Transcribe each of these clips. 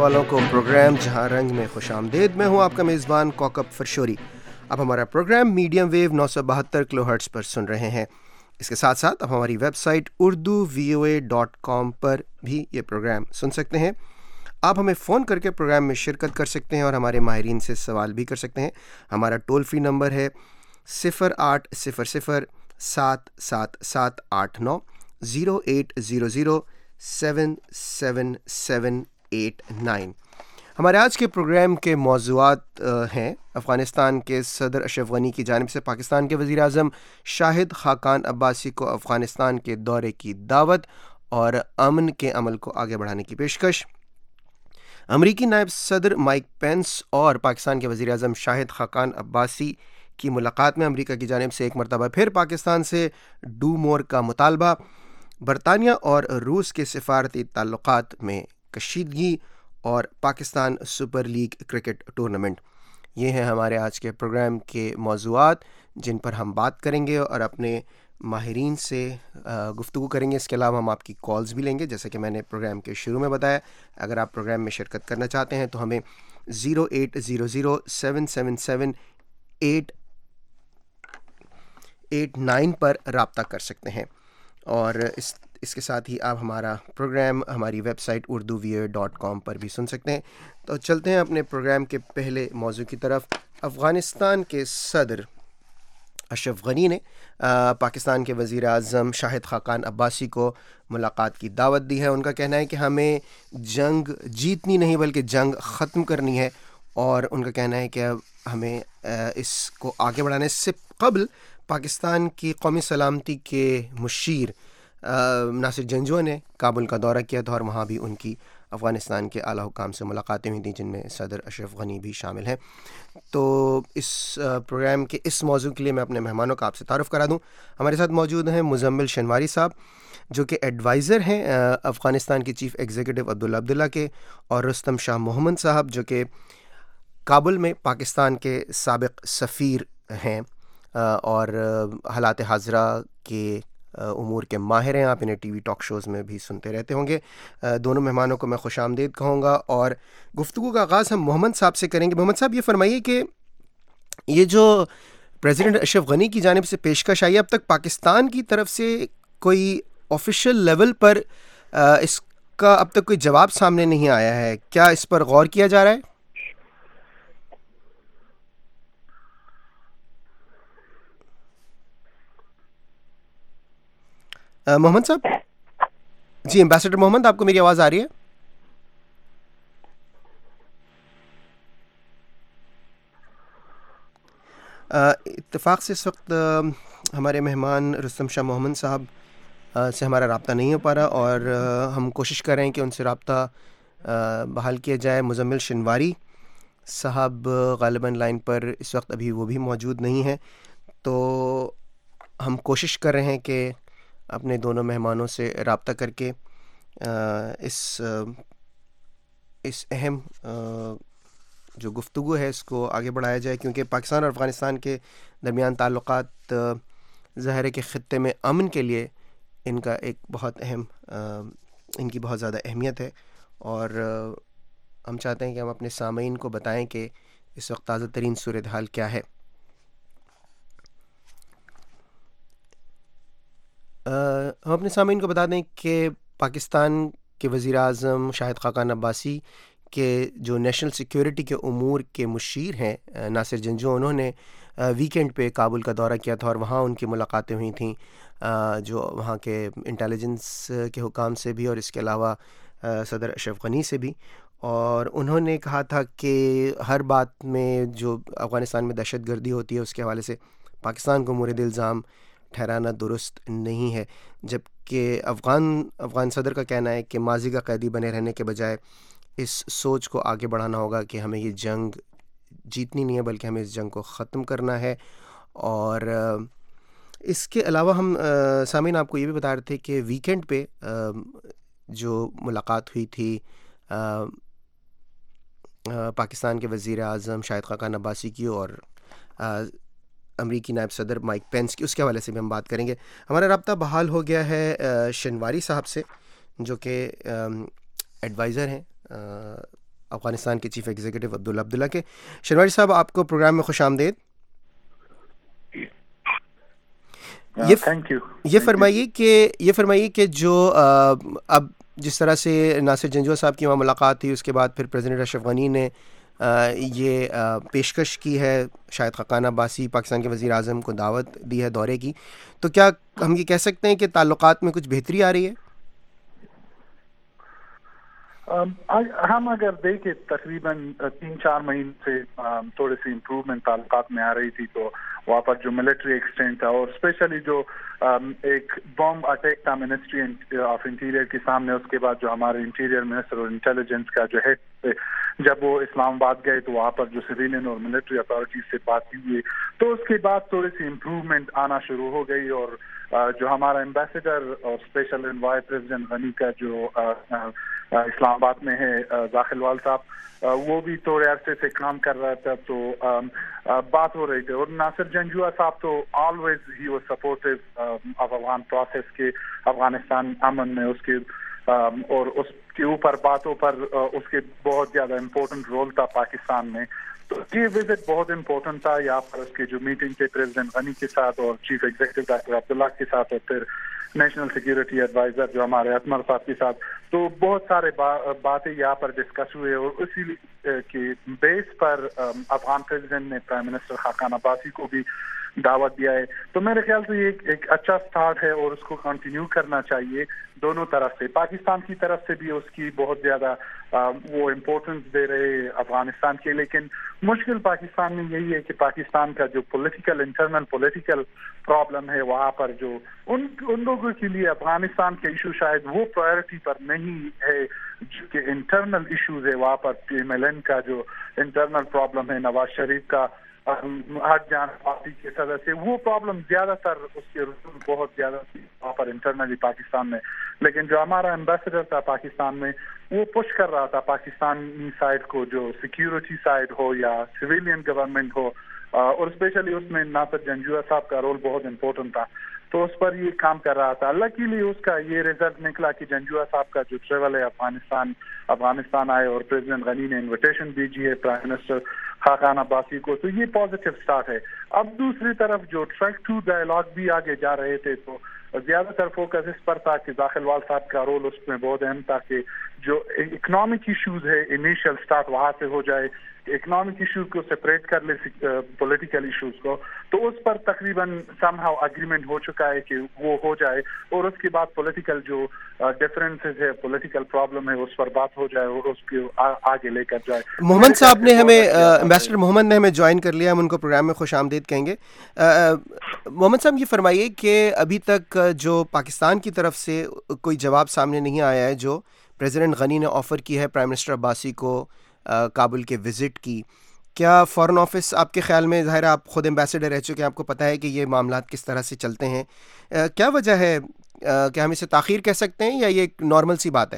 والوں کو پروگرام جہاں رنگ میں خوش آمدید. میں ہوں آپ کا میزبان کوکب فرشوری. اب ہمارا programme medium wave 972 kilohertz پر سن رہے ہیں. اس کے ساتھ ساتھ اب ہماری ویب سائٹ urduvoa.com پر بھی یہ پروگرام سن سکتے ہیں. آپ ہمیں فون کر کے پروگرام میں شرکت کر سکتے ہیں اور ہمارے ماہرین سے سوال بھی کر سکتے ہیں. ہمارا ٹول فری نمبر ہے 0800 77789 0800-777-89. ہمارے آج کے پروگرام کے موضوعات ہیں: افغانستان کے صدر اشرف غنی کی جانب سے پاکستان کے وزیر اعظم شاہد خاقان عباسی کو افغانستان کے دورے کی دعوت اور امن کے عمل کو آگے بڑھانے کی پیشکش، امریکی نائب صدر مائک پینس اور پاکستان کے وزیر اعظم شاہد خاقان عباسی کی ملاقات میں امریکہ کی جانب سے ایک مرتبہ پھر پاکستان سے ڈو مور کا مطالبہ، برطانیہ اور روس کے سفارتی تعلقات میں کشیدگی اور Pakistan super league cricket tournament. یہ ہیں ہمارے آج کے پروگرام کے موضوعات جن پر ہم بات کریں گے اور اپنے ماہرین سے گفتگو کریں گے. اس کے علاوہ ہم آپ کی کالز بھی لیں گے. جیسے کہ میں نے پروگرام کے شروع میں بتایا، اگر آپ پروگرام میں شرکت کرنا چاہتے ہیں تو ہمیں 0800-777-889 پر رابطہ کر سکتے ہیں. اور اس کے ساتھ ہی آپ ہمارا پروگرام ہماری ویب سائٹ urduvoa.com پر بھی سن سکتے ہیں. تو چلتے ہیں اپنے پروگرام کے پہلے موضوع کی طرف. افغانستان کے صدر اشرف غنی نے پاکستان کے وزیر اعظم شاہد خاقان عباسی کو ملاقات کی دعوت دی ہے. ان کا کہنا ہے کہ ہمیں جنگ جیتنی نہیں بلکہ جنگ ختم کرنی ہے، اور ان کا کہنا ہے کہ ہمیں اس کو آگے بڑھانے سے قبل پاکستان کی قومی سلامتی کے مشیر ناصر جنجوع نے کابل کا دورہ کیا تھا اور وہاں بھی ان کی افغانستان کے اعلیٰ حکام سے ملاقاتیں ہوئی تھیں، جن میں صدر اشرف غنی بھی شامل ہیں. تو اس پروگرام کے اس موضوع کے لیے میں اپنے مہمانوں کا آپ سے تعارف کرا دوں. ہمارے ساتھ موجود ہیں مزمل شنواری صاحب، جو کہ ایڈوائزر ہیں افغانستان کے چیف ایگزیکٹو عبداللہ کے، اور رستم شاہ محمد صاحب جو کہ کابل میں پاکستان کے سابق سفیر ہیں اور حالات حاضرہ کے امور کے ماہر ہیں. آپ انہیں ٹی وی ٹاک شوز میں بھی سنتے رہتے ہوں گے. دونوں مہمانوں کو میں خوش آمدید کہوں گا، اور گفتگو کا آغاز ہم محمد صاحب سے کریں گے. محمد صاحب، یہ فرمائیے کہ یہ جو پریزیڈنٹ اشرف غنی کی جانب سے پیشکش آئی، اب تک پاکستان کی طرف سے کوئی آفیشیل لیول پر اس کا اب تک کوئی جواب سامنے نہیں آیا ہے. کیا اس پر غور کیا جا رہا ہے؟ محمد صاحب؟ جی ایمبیسڈر محمد، آپ کو میری آواز آ رہی ہے؟ اتفاق سے اس وقت ہمارے مہمان رستم شاہ محمد صاحب سے ہمارا رابطہ نہیں ہو پا رہا، اور ہم کوشش کر رہے ہیں کہ ان سے رابطہ بحال کیا جائے. مزمل شنواری صاحب غالباً لائن پر اس وقت ابھی وہ بھی موجود نہیں ہیں، تو ہم کوشش کر رہے ہیں کہ اپنے دونوں مہمانوں سے رابطہ کر کے اس اہم جو گفتگو ہے اس کو آگے بڑھایا جائے، کیونکہ پاکستان اور افغانستان کے درمیان تعلقات ظاہر ہے کہ خطے میں امن کے لیے ان کا ایک بہت اہم ان کی بہت زیادہ اہمیت ہے. اور ہم چاہتے ہیں کہ ہم اپنے سامعین کو بتائیں کہ اس وقت تازہ ترین صورتحال کیا ہے. ہم اپنے سامعین کو بتا دیں کہ پاکستان کے وزیر اعظم شاہد خاقان عباسی کے جو نیشنل سیکیورٹی کے امور کے مشیر ہیں ناصر جنجوع، انہوں نے ویکینڈ پہ کابل کا دورہ کیا تھا اور وہاں ان کی ملاقاتیں ہوئی تھیں جو وہاں کے انٹیلیجنس کے حکام سے بھی اور اس کے علاوہ صدر اشرف غنی سے بھی. اور انہوں نے کہا تھا کہ ہر بات میں جو افغانستان میں دہشت گردی ہوتی ہے اس کے حوالے سے پاکستان کو مورد الزام ٹھہرانا درست نہیں ہے، جبکہ افغان صدر کا کہنا ہے کہ ماضی کا قیدی بنے رہنے کے بجائے اس سوچ کو آگے بڑھانا ہوگا کہ ہمیں یہ جنگ جیتنی نہیں ہے بلکہ ہمیں اس جنگ کو ختم کرنا ہے. اور اس کے علاوہ ہم سامعین آپ کو یہ بھی بتا رہے تھے کہ ویکینڈ پہ جو ملاقات ہوئی تھی پاکستان کے وزیر اعظم شاہد خاقان عباسی کی اور امریکی نائب صدر مائک پینس کی، اس کے حوالے سے بھی ہم بات کریں گے. ہمارا رابطہ بحال ہو گیا ہے شنواری صاحب سے جو کہ ایڈوائزر ہیں افغانستان کے چیف ایگزیکٹو عبداللہ عبداللہ کے. شنواری صاحب آپ کو پروگرام میں خوش آمدید. یہ فرمائیے کہ جو اب جس طرح سے ناصر جنجوعہ صاحب کی وہاں ملاقات تھی، اس کے بعد پھر پریزیڈنٹ اشرف غنی نے یہ پیشکش کی ہے، شاہد خاقان عباسی پاکستان کے وزیر اعظم کو دعوت دی ہے دورے کی، تو کیا ہم یہ کہہ سکتے ہیں کہ تعلقات میں کچھ بہتری آ رہی ہے؟ ہم اگر دیکھیں تقریباً 3-4 مہینے سے تھوڑی سی امپروومنٹ تعلقات میں آ رہی تھی. تو وہاں پر جو ملٹری ایکسٹینٹ تھا اور اسپیشلی جو ایک بم اٹیک تھا منسٹری آف انٹیریئر کے سامنے، اس کے بعد جو ہمارے انٹیریئر منسٹر اور انٹیلیجنس کا جو ہیڈ تھے، جب وہ اسلام آباد گئے تو وہاں پر جو سویلین اور ملٹری اتھارٹیز سے بات ہوئی، تو اس کے بعد تھوڑی سی امپروومنٹ آنا شروع ہو گئی. اور جو ہمارا ایمبیسڈر اور اسپیشل انوائے پریزیڈنٹ غنی کا جو اسلام آباد میں ہے ذاخر وال صاحب، وہ بھی تھوڑے عرصے سے کام کر رہا تھا، تو بات ہو رہی تھی. اور ناصر جنجوعہ صاحب تو آلویز ہی was supportive of Afghan process کے، افغانستان امن میں اس کے اور اس کے اوپر باتوں پر اس کے بہت زیادہ امپورٹنٹ رول تھا پاکستان میں. تو یہ وزٹ بہت امپورٹنٹ تھا. یہاں پر اس کی جو میٹنگ تھے پریزیڈنٹ غنی کے ساتھ اور چیف ایگزیکٹو ڈاکٹر عبداللہ کے ساتھ، اور پھر نیشنل سیکورٹی ایڈوائزر جو ہمارے اطمر صاحب کے ساتھ، تو بہت سارے باتیں یہاں پر ڈسکس ہوئے. اور اسی کے بیس پر افغان پریزیڈنٹ نے پرائم منسٹر خاقان عباسی کو بھی دعوت دیا ہے. تو میرے خیال سے یہ ایک اچھا سٹارٹ ہے اور اس کو کنٹینیو کرنا چاہیے دونوں طرف سے. پاکستان کی طرف سے بھی اس کی بہت زیادہ وہ امپورٹنس دے رہے افغانستان کے. لیکن مشکل پاکستان میں یہی ہے کہ پاکستان کا جو پولیٹیکل انٹرنل پولیٹیکل پرابلم ہے، وہاں پر جو ان لوگوں کے لیے افغانستان کے ایشو شاید وہ پرائرٹی پر نہیں ہے، جو کہ انٹرنل ایشوز ہے. وہاں پر پی ایم ایل این کا جو انٹرنل پرابلم ہے، نواز شریف کا ہٹ جانا پارٹی کے صدر سے، وہ پرابلم زیادہ تر اس کے رسوم بہت زیادہ تھی وہاں پر انٹرنلی پاکستان میں. لیکن جو ہمارا ایمبیسڈر تھا پاکستان میں، وہ پش کر رہا تھا پاکستانی سائڈ کو، جو سیکیورٹی سائڈ ہو یا سویلین گورنمنٹ ہو، اور اسپیشلی اس میں ناصر جنجوعہ صاحب کا رول بہت امپورٹنٹ تھا. تو اس پر یہ کام کر رہا تھا. اللہ کے لیے اس کا یہ رزلٹ نکلا کہ جنجوعہ صاحب کا جو ٹریول ہے افغانستان آئے اور پریزیڈنٹ غنی نے انویٹیشن بھیجی ہے پرائم منسٹر خاقان عباسی کو. تو یہ پازیٹیو سٹارٹ ہے. اب دوسری طرف جو ٹریک ٹو ڈائلاگ بھی آگے جا رہے تھے، تو زیادہ تر فوکس اس پر تھا کہ ذاخر وال صاحب کا رول اس میں بہت اہم تھا کہ جو اکنامک ایشوز ہے انیشیل سٹارٹ وہاں سے ہو جائے، اکنامک ایشوز کو سپریٹ کر لے پولیٹیکل ایشوز کو. تو اس پر تقریباً سم ہاؤ اگریمنٹ ہو چکا ہے کہ وہ ہو جائے، اور اس کے بعد پولیٹیکل جو ڈفرینسز ہے، پولیٹیکل پرابلم ہے، اس پر بات ہو جائے اور اس کو آگے لے کر جائے. محمد صاحب نے ہمیں ایمبیسڈر محمد نے ہمیں جوائن کر لیا، ہم ان کو پروگرام میں خوش آمدید کہیں گے. محمد صاحب یہ فرمائیے کہ ابھی تک جو پاکستان کی طرف سے کوئی جواب سامنے نہیں آیا ہے جو پریزیڈنٹ غنی نے آفر کی ہے پرائم منسٹر عباسی کو کابل کے وزٹ کی. کیا فارن آفس آپ کے خیال میں، ظاہر آپ خود ایمبیسڈر رہ چکے ہیں، آپ کو پتہ ہے کہ یہ معاملات کس طرح سے چلتے ہیں، کیا وجہ ہے؟ کیا ہم اسے تاخیر کہہ سکتے ہیں یا یہ ایک نارمل سی بات ہے؟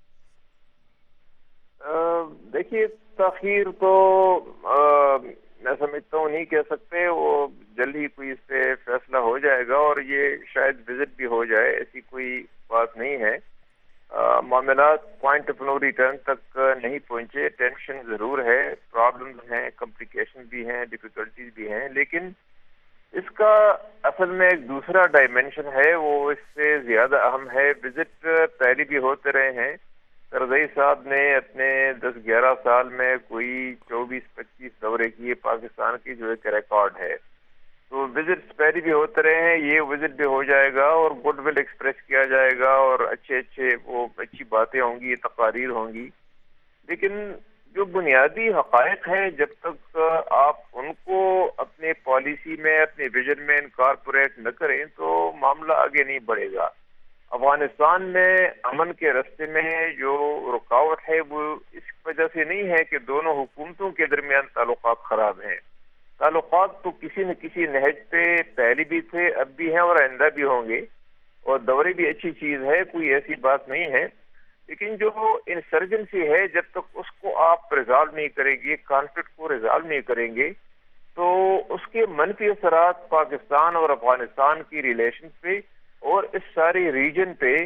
دیکھیے، تاخیر تو میں سمجھتا ہوں نہیں کہہ سکتے. وہ جلد ہی کوئی اس پہ فیصلہ ہو جائے گا اور یہ شاید وزٹ بھی ہو جائے، ایسی کوئی بات نہیں ہے. معاملات پوائنٹ آف نو ریٹرن تک نہیں پہنچے. ٹینشن ضرور ہے، پرابلمز ہیں، کمپلیکیشن بھی ہیں، ڈیفیکلٹیز بھی ہیں، لیکن اس کا اصل میں ایک دوسرا ڈائمینشن ہے، وہ اس سے زیادہ اہم ہے. وزٹ پہلے بھی ہوتے رہے ہیں. کرزئی صاحب نے اپنے 10-11 سال میں کوئی 24-25 دورے کیے پاکستان کی، جو ایک ریکارڈ ہے. تو وزٹ پہلے بھی ہوتے رہے ہیں، یہ وزٹ بھی ہو جائے گا اور گڈ ول ایکسپریس کیا جائے گا اور اچھی باتیں ہوں گی، تقاریر ہوں گی. لیکن جو بنیادی حقائق ہیں، جب تک آپ ان کو اپنے پالیسی میں، اپنے ویژن میں انکارپوریٹ نہ کریں تو معاملہ آگے نہیں بڑھے گا. افغانستان میں امن کے راستے میں جو رکاوٹ ہے وہ اس وجہ سے نہیں ہے کہ دونوں حکومتوں کے درمیان تعلقات خراب ہیں. تعلقات تو کسی نہ کسی نہج پہ پہلے بھی تھے، اب بھی ہیں اور آئندہ بھی ہوں گے، اور دورے بھی اچھی چیز ہے، کوئی ایسی بات نہیں ہے. لیکن جو انسرجنسی ہے، جب تک اس کو آپ ریزالو نہیں کریں گے، کانفلکٹ کو ریزالو نہیں کریں گے، تو اس کے منفی اثرات پاکستان اور افغانستان کی ریلیشن پہ اور اس ساری ریجن پہ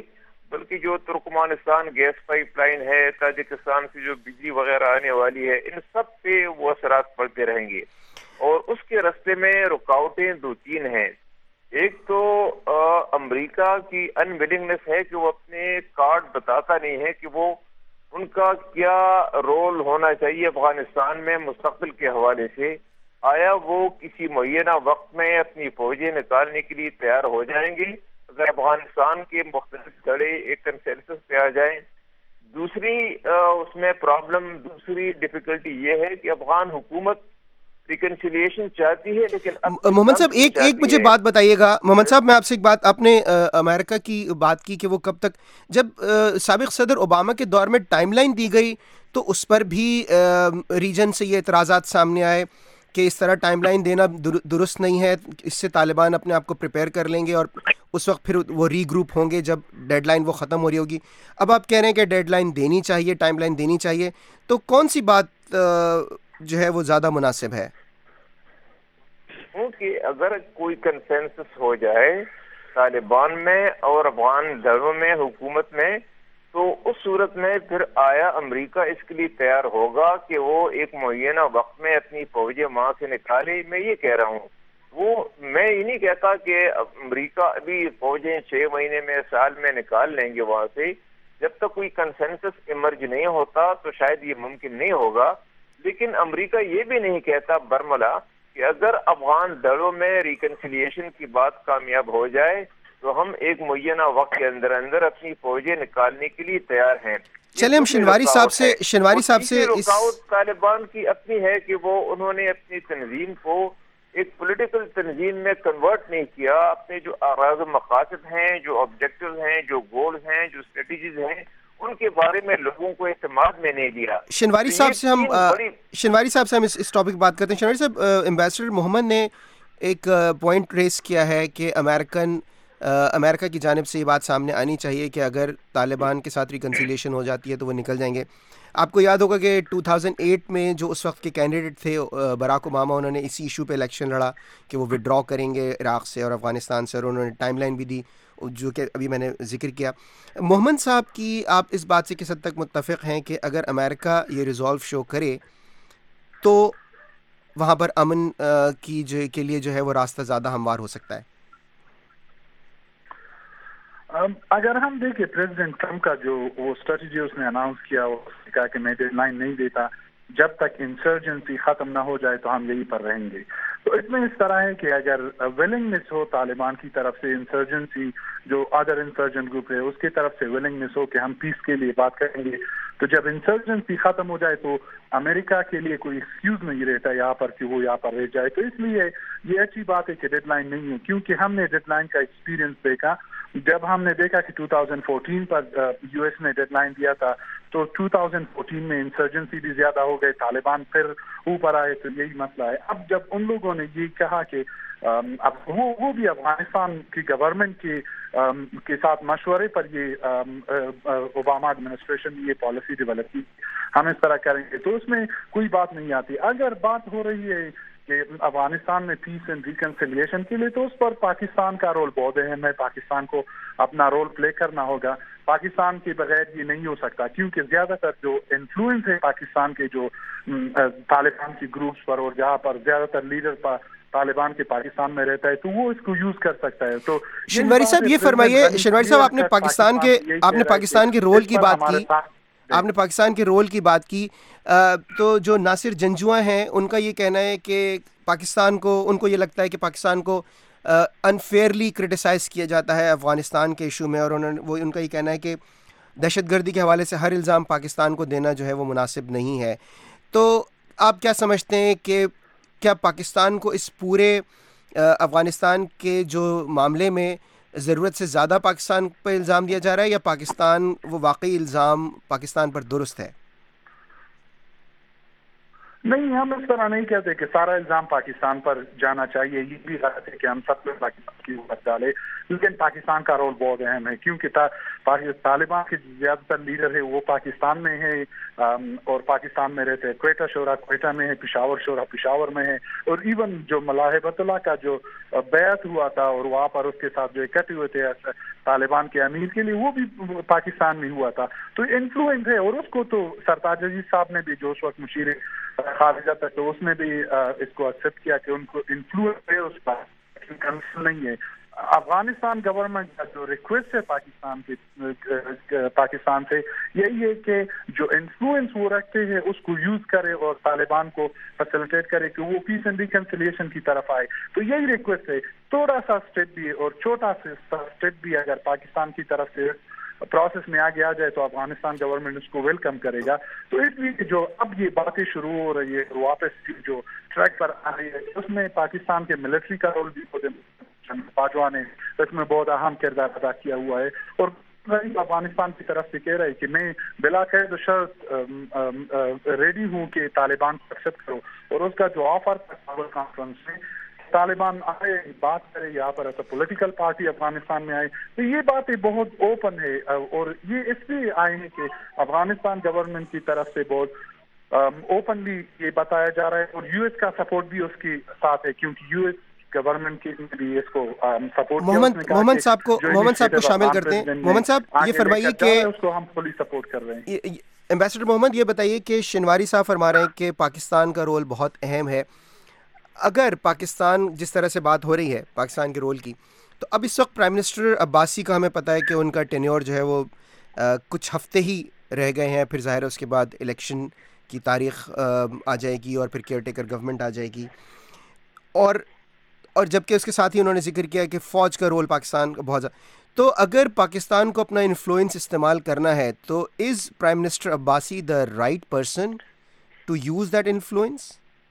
بلکہ جو ترکمانستان گیس پائپ لائن ہے، تاجکستان سے جو بجلی وغیرہ آنے والی ہے، ان سب پہ وہ اثرات پڑتے رہیں گے. اور اس کے راستے میں رکاوٹیں 2-3 ہیں. ایک تو امریکہ کی انویلنگنس ہے کہ وہ اپنے کارڈ بتاتا نہیں ہے کہ وہ ان کا کیا رول ہونا چاہیے افغانستان میں مستقبل کے حوالے سے. آیا وہ کسی معینہ وقت میں اپنی فوجیں نکالنے کے لیے تیار ہو جائیں گے اگر افغانستان کے مختلف دھڑے ایک کنسنسس پہ آ جائیں؟ دوسری اس میں پرابلم، دوسری ڈیفیکلٹی یہ ہے کہ افغان حکومت ریکنسیلیشن چاہتی ہے، لیکن محمد صاحب ایک مجھے بات بتائیے گا. محمد صاحب میں آپ سے ایک بات، آپ نے امریکہ کی بات کی کہ وہ کب تک، جب سابق صدر اوباما کے دور میں ٹائم لائن دی گئی تو اس پر بھی ریجن سے یہ اعتراضات سامنے آئے کہ اس طرح ٹائم لائن دینا درست نہیں ہے، اس سے طالبان اپنے آپ کو پریپیئر کر لیں گے اور اس وقت پھر وہ ری گروپ ہوں گے جب ڈیڈ لائن وہ ختم ہو رہی ہوگی. اب آپ کہہ رہے ہیں کہ ڈیڈ لائن دینی چاہیے، ٹائم لائن دینی چاہیے، تو کون سی بات جو ہے وہ زیادہ مناسب ہے؟ کہ اگر کوئی کنسنسس ہو جائے طالبان میں اور افغان دھڑوں میں، حکومت میں، تو اس صورت میں پھر آیا امریکہ اس کے لیے تیار ہوگا کہ وہ ایک معینہ وقت میں اپنی فوجیں وہاں سے نکالے؟ میں یہ کہہ رہا ہوں، وہ میں یہ نہیں کہتا کہ امریکہ ابھی فوجیں 6 مہینے میں، سال میں نکال لیں گے وہاں سے. جب تک کوئی کنسنسس ایمرج نہیں ہوتا تو شاید یہ ممکن نہیں ہوگا. لیکن امریکہ یہ بھی نہیں کہتا برملا کہ اگر افغان دھڑوں میں ریکنسیلیشن کی بات کامیاب ہو جائے تو ہم ایک معینہ وقت کے اندر اندر اپنی فوجیں نکالنے کے لیے تیار ہیں. چلیں ہم شنواری صاحب سے رکاوٹ طالبان کی اپنی ہے کہ وہ انہوں نے اپنی تنظیم کو ایک پولیٹیکل تنظیم میں کنورٹ نہیں کیا. اپنے جو اغراض و مقاصد ہیں، جو آبجیکٹیوز ہیں، جو گولز ہیں، جو اسٹریٹجیز ہیں، ان کے بارے میں لوگوں کو اعتماد میں نہیں دیا. شنواری صاحب سے ہم اس ٹاپک بات کرتے ہیں. شنواری صاحب، ایمبیسڈر محمد نے ایک پوائنٹ ریز کیا ہے کہ امریکہ کی جانب سے یہ بات سامنے آنی چاہیے کہ اگر طالبان کے ساتھ ریکنسیلیشن ہو جاتی ہے تو وہ نکل جائیں گے. آپ کو یاد ہوگا کہ 2008 میں جو اس وقت کے کینڈیڈیٹ تھے براک اوباما، انہوں نے اسی ایشو پہ الیکشن لڑا کہ وہ ودرا کریں گے عراق سے اور افغانستان سے، اور انہوں نے ٹائم لائن بھی دی جو کہ ابھی میں نے ذکر کیا. محمد صاحب کی آپ اس بات سے کس حد تک متفق ہیں کہ اگر امریکہ یہ ریزالو شو کرے تو وہاں پر امن کے لیے جو ہے وہ راستہ زیادہ ہموار ہو سکتا ہے؟ اگر ہم دیکھیں پریزیڈنٹ ٹرمپ کا جو وہ اسٹریٹجی اس نے اناؤنس کیا، اس نے کہا کہ میں ڈیڈ لائن نہیں دیتا، جب تک انسرجنسی ختم نہ ہو جائے تو ہم یہیں پر رہیں گے. تو اس میں اس طرح ہے کہ اگر ولنگنس ہو طالبان کی طرف سے، انسرجنسی جو ادر انسرجنٹ گروپ ہے اس کی طرف سے ولنگنس ہو کہ ہم پیس کے لیے بات کریں گے، تو جب انسرجنسی ختم ہو جائے تو امریکہ کے لیے کوئی ایکسکیوز نہیں رہتا یہاں پر کہ وہ یہاں پر رہ جائے. تو اس لیے یہ اچھی بات ہے کہ ڈیڈ لائن نہیں ہے، کیونکہ ہم نے ڈیڈ لائن کا ایکسپیرینس دیکھا. جب ہم نے دیکھا کہ 2014 پر یو ایس نے ڈیڈ لائن دیا تھا تو 2014 میں انسرجنسی بھی زیادہ ہو گئے، طالبان پھر اوپر آئے، تو یہی مسئلہ ہے. اب جب ان لوگوں نے یہ کہا کہ اب وہ بھی افغانستان کی گورنمنٹ کے ساتھ مشورے پر یہ اوباما ایڈمنسٹریشن یہ پالیسی ڈیولپ کی، ہم اس طرح کریں گے، تو اس میں کوئی بات نہیں آتی. اگر بات ہو رہی ہے کہ افغانستان میں پیس اینڈ ریکنسیلیشن کے لیے، تو اس پر پاکستان کا رول بہت اہم ہے. پاکستان کو اپنا رول پلے کرنا ہوگا. پاکستان کے بغیر یہ نہیں ہو سکتا، کیونکہ زیادہ تر جو انفلوئنس ہے پاکستان کے جو طالبان کی گروپس پر، اور جہاں پر زیادہ تر لیڈر طالبان کے پاکستان میں رہتا ہے، تو وہ اس کو یوز کر سکتا ہے. تو شنواری صاحب یہ فرمائیے، شنواری صاحب آپ نے پاکستان کے رول کی بات کی، آپ نے پاکستان کے رول کی بات کی، تو جو ناصر جنجوعہ ہیں ان کا یہ کہنا ہے کہ پاکستان کو، ان کو یہ لگتا ہے کہ پاکستان کو انفیئرلی کرٹیسائز کیا جاتا ہے افغانستان کے ایشو میں، اور ان کا یہ کہنا ہے کہ دہشت گردی کے حوالے سے ہر الزام پاکستان کو دینا جو ہے وہ مناسب نہیں ہے. تو آپ کیا سمجھتے ہیں کہ کیا پاکستان کو اس پورے افغانستان کے جو معاملے میں ضرورت سے زیادہ پاکستان پہ الزام دیا جا رہا ہے، یا پاکستان وہ واقعی الزام پاکستان پر درست ہے؟ نہیں، ہم اس طرح نہیں کہتے کہ سارا الزام پاکستان پر جانا چاہیے. یہ بھی غلط ہے کہ ہم سب لوگ پاکستان کی اوپر ڈالے، لیکن پاکستان کا رول بہت اہم ہے، کیونکہ طالبان کے زیادہ تر لیڈر ہے وہ پاکستان میں ہے اور پاکستان میں رہتے ہیں. کوئٹہ شورا کوئٹہ میں ہے، پشاور شورا پشاور میں ہے، اور ایون جو ملاحبت اللہ کا جو بیعت ہوا تھا اور وہاں پر اس کے ساتھ جو اکٹھے ہوئے تھے طالبان کے امیر کے لیے، وہ بھی پاکستان میں ہوا تھا. تو انفلوئنس ہے، اور اس کو تو سرتاج عزیز صاحب نے بھی جو اس وقت مشیر خارجہ تھا تو اس نے بھی اس کو ایکسیپٹ کیا کہ ان کو انفلوئنس ہے اس پر، کنسل نہیں ہے. افغانستان گورنمنٹ کا جو ریکویسٹ ہے پاکستان سے یہی ہے کہ جو انفلوئنس وہ رکھتے ہیں اس کو یوز کرے اور طالبان کو فیسیلیٹیٹ کرے کہ وہ پیس اینڈ ریکنسیلیشن کی طرف آئے. تو یہی ریکویسٹ ہے. تھوڑا سا اسٹیپ بھی اور چھوٹا سا اسٹیپ بھی اگر پاکستان کی طرف سے پروسیس میں آگے آ جائے تو افغانستان گورنمنٹ اس کو ویلکم کرے گا. تو اس لیے جو اب یہ باتیں شروع ہو رہی ہے واپس جو ٹریک پر آ رہی ہے اس میں پاکستان کے ملٹری کا رول بھی باجوہ نے اس میں بہت اہم کردار ادا کیا ہوا ہے. اور افغانستان کی طرف سے کہہ رہے کہ میں بلا قید و شرط ریڈی ہوں کہ طالبان کو ایکسیپٹ کرو. اور اس کا جو آفر تھا کابل کانفرنس میں طالبان آئے بات کرے یہاں پر ایسا پولیٹیکل پارٹی افغانستان میں آئے، تو یہ باتیں بہت اوپن ہے. اور یہ اس لیے آئے ہیں کہ افغانستان گورنمنٹ کی طرف سے بہت اوپنلی یہ بتایا جا رہا ہے اور یو ایس کا سپورٹ بھی اس کے ساتھ ہے، کیونکہ یو ایس گورنمنٹ کی بھی اس کو سپورٹ. محمد صاحب کو شامل کرتے ہیں. محمد صاحب یہ فرمائیے کہ اس کو ہم فلی سپورٹ کر رہے ہیں. ایمبیسڈر محمد یہ بتائیے کہ شنواری صاحب فرما رہے ہیں کہ پاکستان کا رول بہت اہم ہے. اگر پاکستان جس طرح سے بات ہو رہی ہے پاکستان کے رول کی، تو اب اس وقت پرائم منسٹر عباسی کا ہمیں پتہ ہے کہ ان کا ٹینیور جو ہے وہ کچھ ہفتے ہی رہ گئے ہیں، پھر ظاہر ہے اس کے بعد الیکشن کی تاریخ آ جائے گی اور پھر کیئر ٹیکر گورنمنٹ آ جائے گی. اور جبکہ اس کے ساتھ ہی انہوں نے ذکر کیا کہ فوج کا رول پاکستان کا بہت زیادہ. تو اگر پاکستان کو اپنا انفلوئنس استعمال کرنا ہے تو is prime minister Abbasi the right person to use that influence?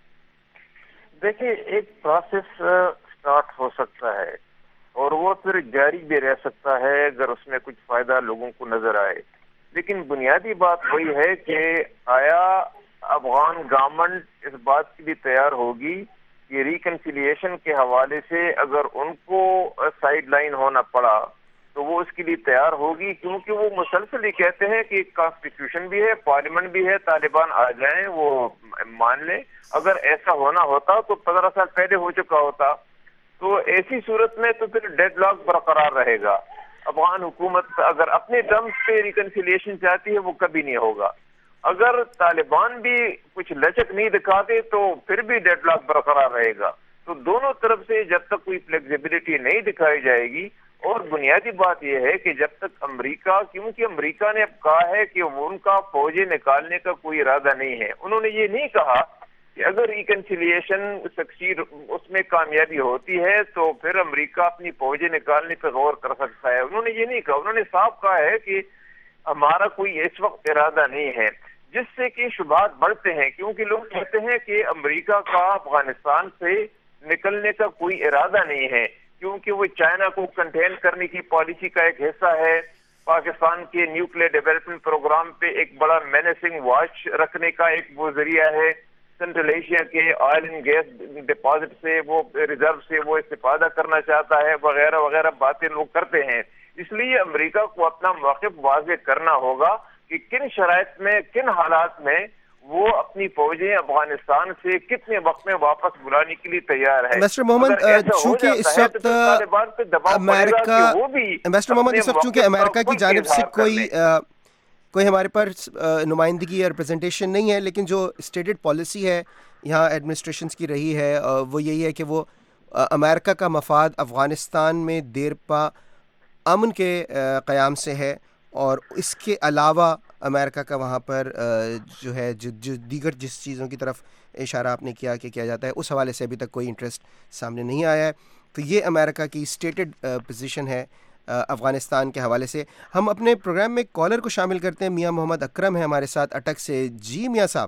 دیکھیے، ایک پروسیس سٹارٹ ہو سکتا ہے اور وہ پھر جاری بھی رہ سکتا ہے اگر اس میں کچھ فائدہ لوگوں کو نظر آئے. لیکن بنیادی بات وہی ہے کہ آیا افغان گورنمنٹ اس بات کے لیے تیار ہوگی کہ ریکنسیلیشن کے حوالے سے اگر ان کو سائیڈ لائن ہونا پڑا تو وہ اس کے لیے تیار ہوگی؟ کیونکہ وہ مسلسل ہی کہتے ہیں کہ کانسٹیٹیوشن بھی ہے، پارلیمنٹ بھی ہے، طالبان آ جائیں وہ مان لیں. اگر ایسا ہونا ہوتا تو 15 سال پہلے ہو چکا ہوتا. تو ایسی صورت میں تو پھر ڈیڈ لاک برقرار رہے گا. افغان حکومت اگر اپنے ٹرمز پہ ریکنسیلیشن چاہتی ہے وہ کبھی نہیں ہوگا. اگر طالبان بھی کچھ لچک نہیں دکھاتے تو پھر بھی ڈیڈ لاک برقرار رہے گا. تو دونوں طرف سے جب تک کوئی فلیکسیبلٹی نہیں دکھائی جائے گی، اور بنیادی بات یہ ہے کہ جب تک امریکہ، کیونکہ امریکہ نے اب کہا ہے کہ ان کا فوجیں نکالنے کا کوئی ارادہ نہیں ہے. انہوں نے یہ نہیں کہا کہ اگر ریکنسیلیشن سکسیڈ اس میں کامیابی ہوتی ہے تو پھر امریکہ اپنی فوجیں نکالنے پہ غور کر سکتا ہے. انہوں نے یہ نہیں کہا. انہوں نے صاف کہا ہے کہ ہمارا کوئی اس وقت ارادہ نہیں ہے، جس سے کہ شبہات بڑھتے ہیں. کیونکہ لوگ کہتے ہیں کہ امریکہ کا افغانستان سے نکلنے کا کوئی ارادہ نہیں ہے، کیونکہ وہ چائنا کو کنٹین کرنے کی پالیسی کا ایک حصہ ہے، پاکستان کے نیوکلیئر ڈیولپمنٹ پروگرام پہ ایک بڑا مینیسنگ واچ رکھنے کا ایک وہ ذریعہ ہے، سینٹرل ایشیا کے آئل اینڈ گیس ڈپازٹ سے وہ ریزرو سے وہ استفادہ کرنا چاہتا ہے، وغیرہ وغیرہ باتیں لوگ کرتے ہیں. اس لیے امریکہ کو اپنا موقف واضح کرنا ہوگا کہ کن شرائط میں، کن حالات میں وہ اپنی فوجیں افغانستان سے کتنے وقت میں واپس بلانے کے لیے تیار ہے. مسٹر محمد چونکہ اس وقت امریکہ کی جانب سے کوئی ہمارے پاس نمائندگی یا ریپرزنٹیشن نہیں ہے، لیکن جو اسٹیٹڈ پالیسی ہے یہاں ایڈمنسٹریشنز کی رہی ہے وہ یہی ہے کہ وہ امریکہ کا مفاد افغانستان میں دیر پا امن کے قیام سے ہے، اور اس کے علاوہ امریکہ کا وہاں پر جو ہے جو دیگر جس چیزوں کی طرف اشارہ آپ نے کیا کہ کیا جاتا ہے اس حوالے سے ابھی تک کوئی انٹرسٹ سامنے نہیں آیا ہے. تو یہ امریکہ کی اسٹیٹڈ پوزیشن ہے افغانستان کے حوالے سے. ہم اپنے پروگرام میں کالر کو شامل کرتے ہیں. میاں محمد اکرم ہے ہمارے ساتھ اٹک سے. جی میاں صاحب.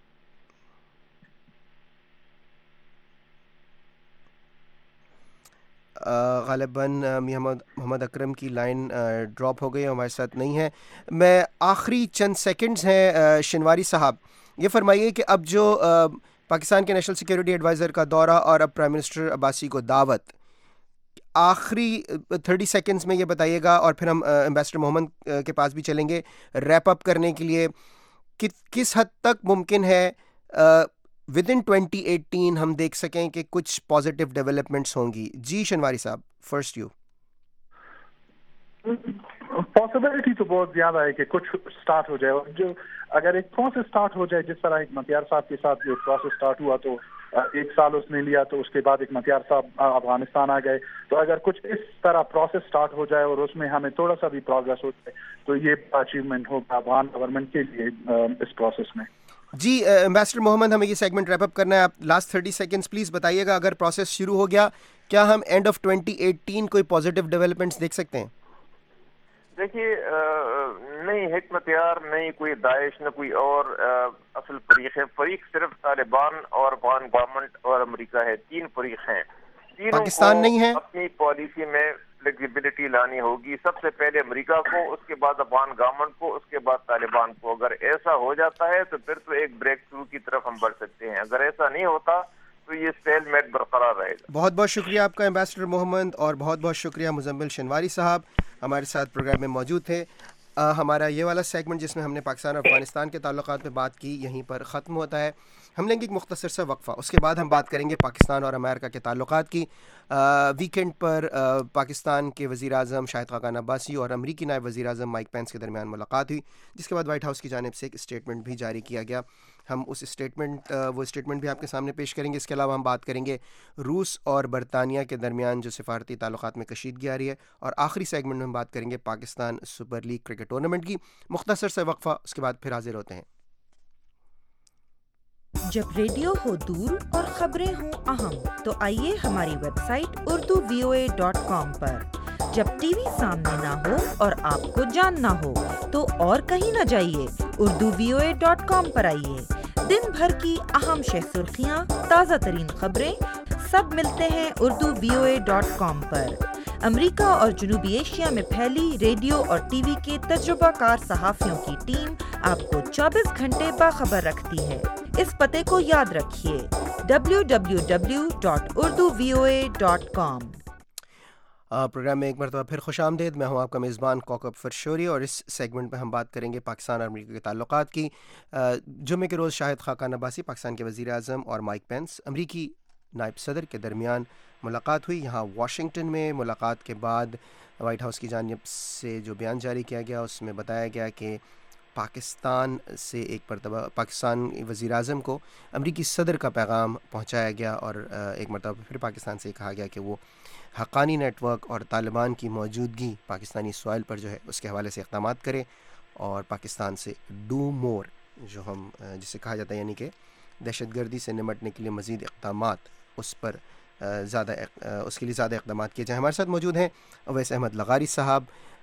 غالباً محمد اکرم کی لائن ڈراپ ہو گئی، ہمارے ساتھ نہیں ہے. میں آخری چند سیکنڈز ہیں شنواری صاحب، یہ فرمائیے کہ اب جو پاکستان کے نیشنل سیکیورٹی ایڈوائزر کا دورہ اور اب پرائم منسٹر عباسی کو دعوت، آخری 30 سیکنڈز میں یہ بتائیے گا اور پھر ہم ایمبیسڈر محمد کے پاس بھی چلیں گے ریپ اپ کرنے کے لیے، کس حد تک ممکن ہے ودن 2018 ہم دیکھ سکیں کہ کچھ پازیٹیو ڈیولپمنٹس ہوں گی. جی شنواری صاحب، فرسٹ یو. پاسبلٹی تو بہت زیادہ ہے کہ کچھ سٹارٹ ہو جائے, اور جو اگر ایک پروسیس سٹارٹ ہو جائے, جس طرح مختار صاحب کے ساتھ جو پروسیس سٹارٹ ہوا تو 1 سال اس نے لیا, تو اس کے بعد مختار صاحب افغانستان آ گئے, تو اگر کچھ اس طرح پروسیس سٹارٹ ہو جائے اور اس میں ہمیں تھوڑا سا بھی پروگرس ہو جائے تو یہ اچیومنٹ ہوگا افغان گورنمنٹ کے لیے اس پروسیس میں. جی امبیسڈر محمد, ہمیں یہ سیگمنٹ ریپ اپ کرنا ہے, آپ لاسٹ 30 سیکنڈز پلیز بتائیے گا, اگر پروسیس شروع ہو گیا کیا ہم اینڈ آف 2018 کوئی پازیٹیو ڈیولپمنٹس دیکھ سکتے ہیں؟ دیکھیے نہیں حکمت یار, نہیں کوئی داعش, نہ کوئی اور اصل فریق ہے. فریق صرف طالبان اور افغان گورنمنٹ اور امریکہ ہے, 3 فریق ہیں. تینوں پاکستان نہیں ہے. اپنی پالیسی میں فلیکسیبلٹی لانی ہوگی, سب سے پہلے امریکہ کو, اس کے بعد افغان گورنمنٹ کو, اس کے بعد طالبان کو. اگر ایسا ہو جاتا ہے تو پھر تو ایک بریک تھرو کی طرف ہم بڑھ سکتے ہیں. اگر ایسا نہیں ہوتا تو یہ اسٹیل میٹ برقرار رہے گا. بہت بہت شکریہ آپ کا امبیسڈر محمد, اور بہت بہت شکریہ مزمل شنواری صاحب ہمارے ساتھ پروگرام میں موجود تھے. ہمارا یہ والا سیگمنٹ جس میں ہم نے پاکستان اور افغانستان کے تعلقات پہ بات کی یہیں پر ختم ہوتا ہے. ہم لیں گے ایک مختصر سا وقفہ, اس کے بعد ہم بات کریں گے پاکستان اور امریکہ کے تعلقات کی. ویکینڈ پر پاکستان کے وزیر اعظم شاہد خاقان عباسی اور امریکی نائب وزیر اعظم مائک پینس کے درمیان ملاقات ہوئی, جس کے بعد وائٹ ہاؤس کی جانب سے ایک اسٹیٹمنٹ بھی جاری کیا گیا. ہم اس وہ اسٹیٹمنٹ بھی آپ کے سامنے پیش کریں گے. اس کے علاوہ ہم بات کریں گے روس اور برطانیہ کے درمیان جو سفارتی تعلقات میں کشیدگی آ رہی ہے, اور آخری سیگمنٹ میں ہم بات کریں گے Pakistan super league cricket tournament کی. مختصر سے وقفہ, اس کے بعد پھر حاضر ہوتے ہیں. جب ریڈیو ہو دور اور خبریں ہوں اہم تو آئیے ہماری ویب سائٹ urduvoa.com پر. جب ٹی وی سامنے نہ ہو اور آپ کو جاننا ہو تو اور کہیں نہ جائیے, urduvoa.com پر آئیے. دن بھر کی اہم سرخیاں, تازہ ترین خبریں سب ملتے ہیں urduvoa.com پر. امریکہ اور جنوبی ایشیا میں پھیلی ریڈیو اور ٹی وی کے تجربہ کار صحافیوں کی ٹیم آپ کو 24 گھنٹے باخبر رکھتی ہے. اس پتے کو یاد رکھیے, www.urduvoa.com. پروگرام میں ایک مرتبہ پھر خوش آمدید. میں ہوں آپ کا میزبان کوکب فرشوری, اور اس سیگمنٹ میں ہم بات کریں گے پاکستان اور امریکہ کے تعلقات کی. جمعے کے روز شاہد خاقان عباسی پاکستان کے وزیر اعظم اور مائک پینس امریکی نائب صدر کے درمیان ملاقات ہوئی. یہاں واشنگٹن میں ملاقات کے بعد وائٹ ہاؤس کی جانب سے جو بیان جاری کیا گیا اس میں بتایا گیا کہ پاکستان سے ایک مرتبہ پاکستان وزیر اعظم کو امریکی صدر کا پیغام پہنچایا گیا, اور ایک مرتبہ پھر پاکستان سے کہا گیا کہ وہ حقانی نیٹ ورک اور طالبان کی موجودگی پاکستانی سوائل پر جو ہے اس کے حوالے سے اقدامات کرے, اور پاکستان سے ڈو مور جو ہم جسے کہا جاتا ہے, یعنی کہ دہشت گردی سے نمٹنے کے لیے مزید اقدامات اس پر اس کے لیے زیادہ اقدامات کیے جائیں. ہمارے ساتھ موجود ہیں اویس احمد لغاری صاحب,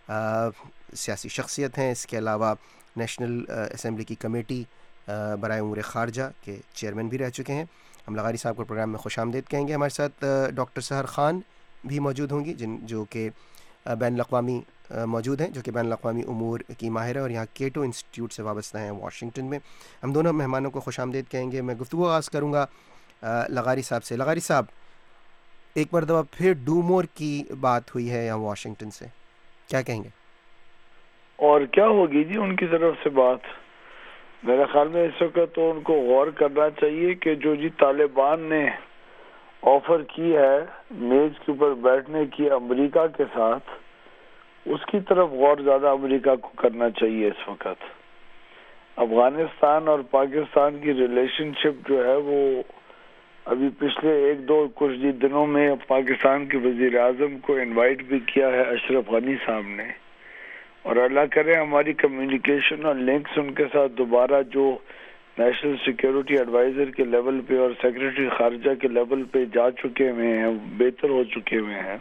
سیاسی شخصیت ہیں, اس کے علاوہ نیشنل اسمبلی کی کمیٹی برائے امور خارجہ کے چیئرمین بھی رہ چکے ہیں. ہم لغاری صاحب کو پروگرام میں خوش آمدید کہیں گے. ہمارے ساتھ ڈاکٹر سحر خان بھی موجود ہوں گی جو کہ بین الاقوامی موجود ہیں, جو کہ بین الاقوامی امور کی ماہر ہے اور یہاں کیٹو انسٹیٹیوٹ سے وابستہ ہیں واشنگٹن میں. ہم دونوں مہمانوں کو خوش آمدید کہیں گے. میں گفتگو آغاز کروں گا لغاری صاحب سے. لغاری صاحب, ایک مرتبہ پھر ڈو مور کی بات ہوئی ہے یہاں واشنگٹن سے, کیا کہیں گے؟ اور کیا ہوگی جی ان کی طرف سے بات؟ میرے خیال میں اس وقت تو ان کو غور کرنا چاہیے کہ جو جی طالبان نے آفر کی ہے میز کے اوپر بیٹھنے کی امریکہ کے ساتھ, اس کی طرف غور زیادہ امریکہ کو کرنا چاہیے اس وقت. افغانستان اور پاکستان کی ریلیشن شپ جو ہے وہ ابھی پچھلے 1-2 دنوں میں پاکستان کے وزیر اعظم کو انوائٹ بھی کیا ہے اشرف غنی صاحب نے, اور اللہ کرے ہماری کمیونیکیشن اور لنکس ان کے ساتھ دوبارہ جو نیشنل سیکیورٹی ایڈوائزر کے لیول پہ اور سیکریٹری خارجہ کے لیول پہ جا چکے ہوئے ہیں, بہتر ہو چکے ہوئے ہیں.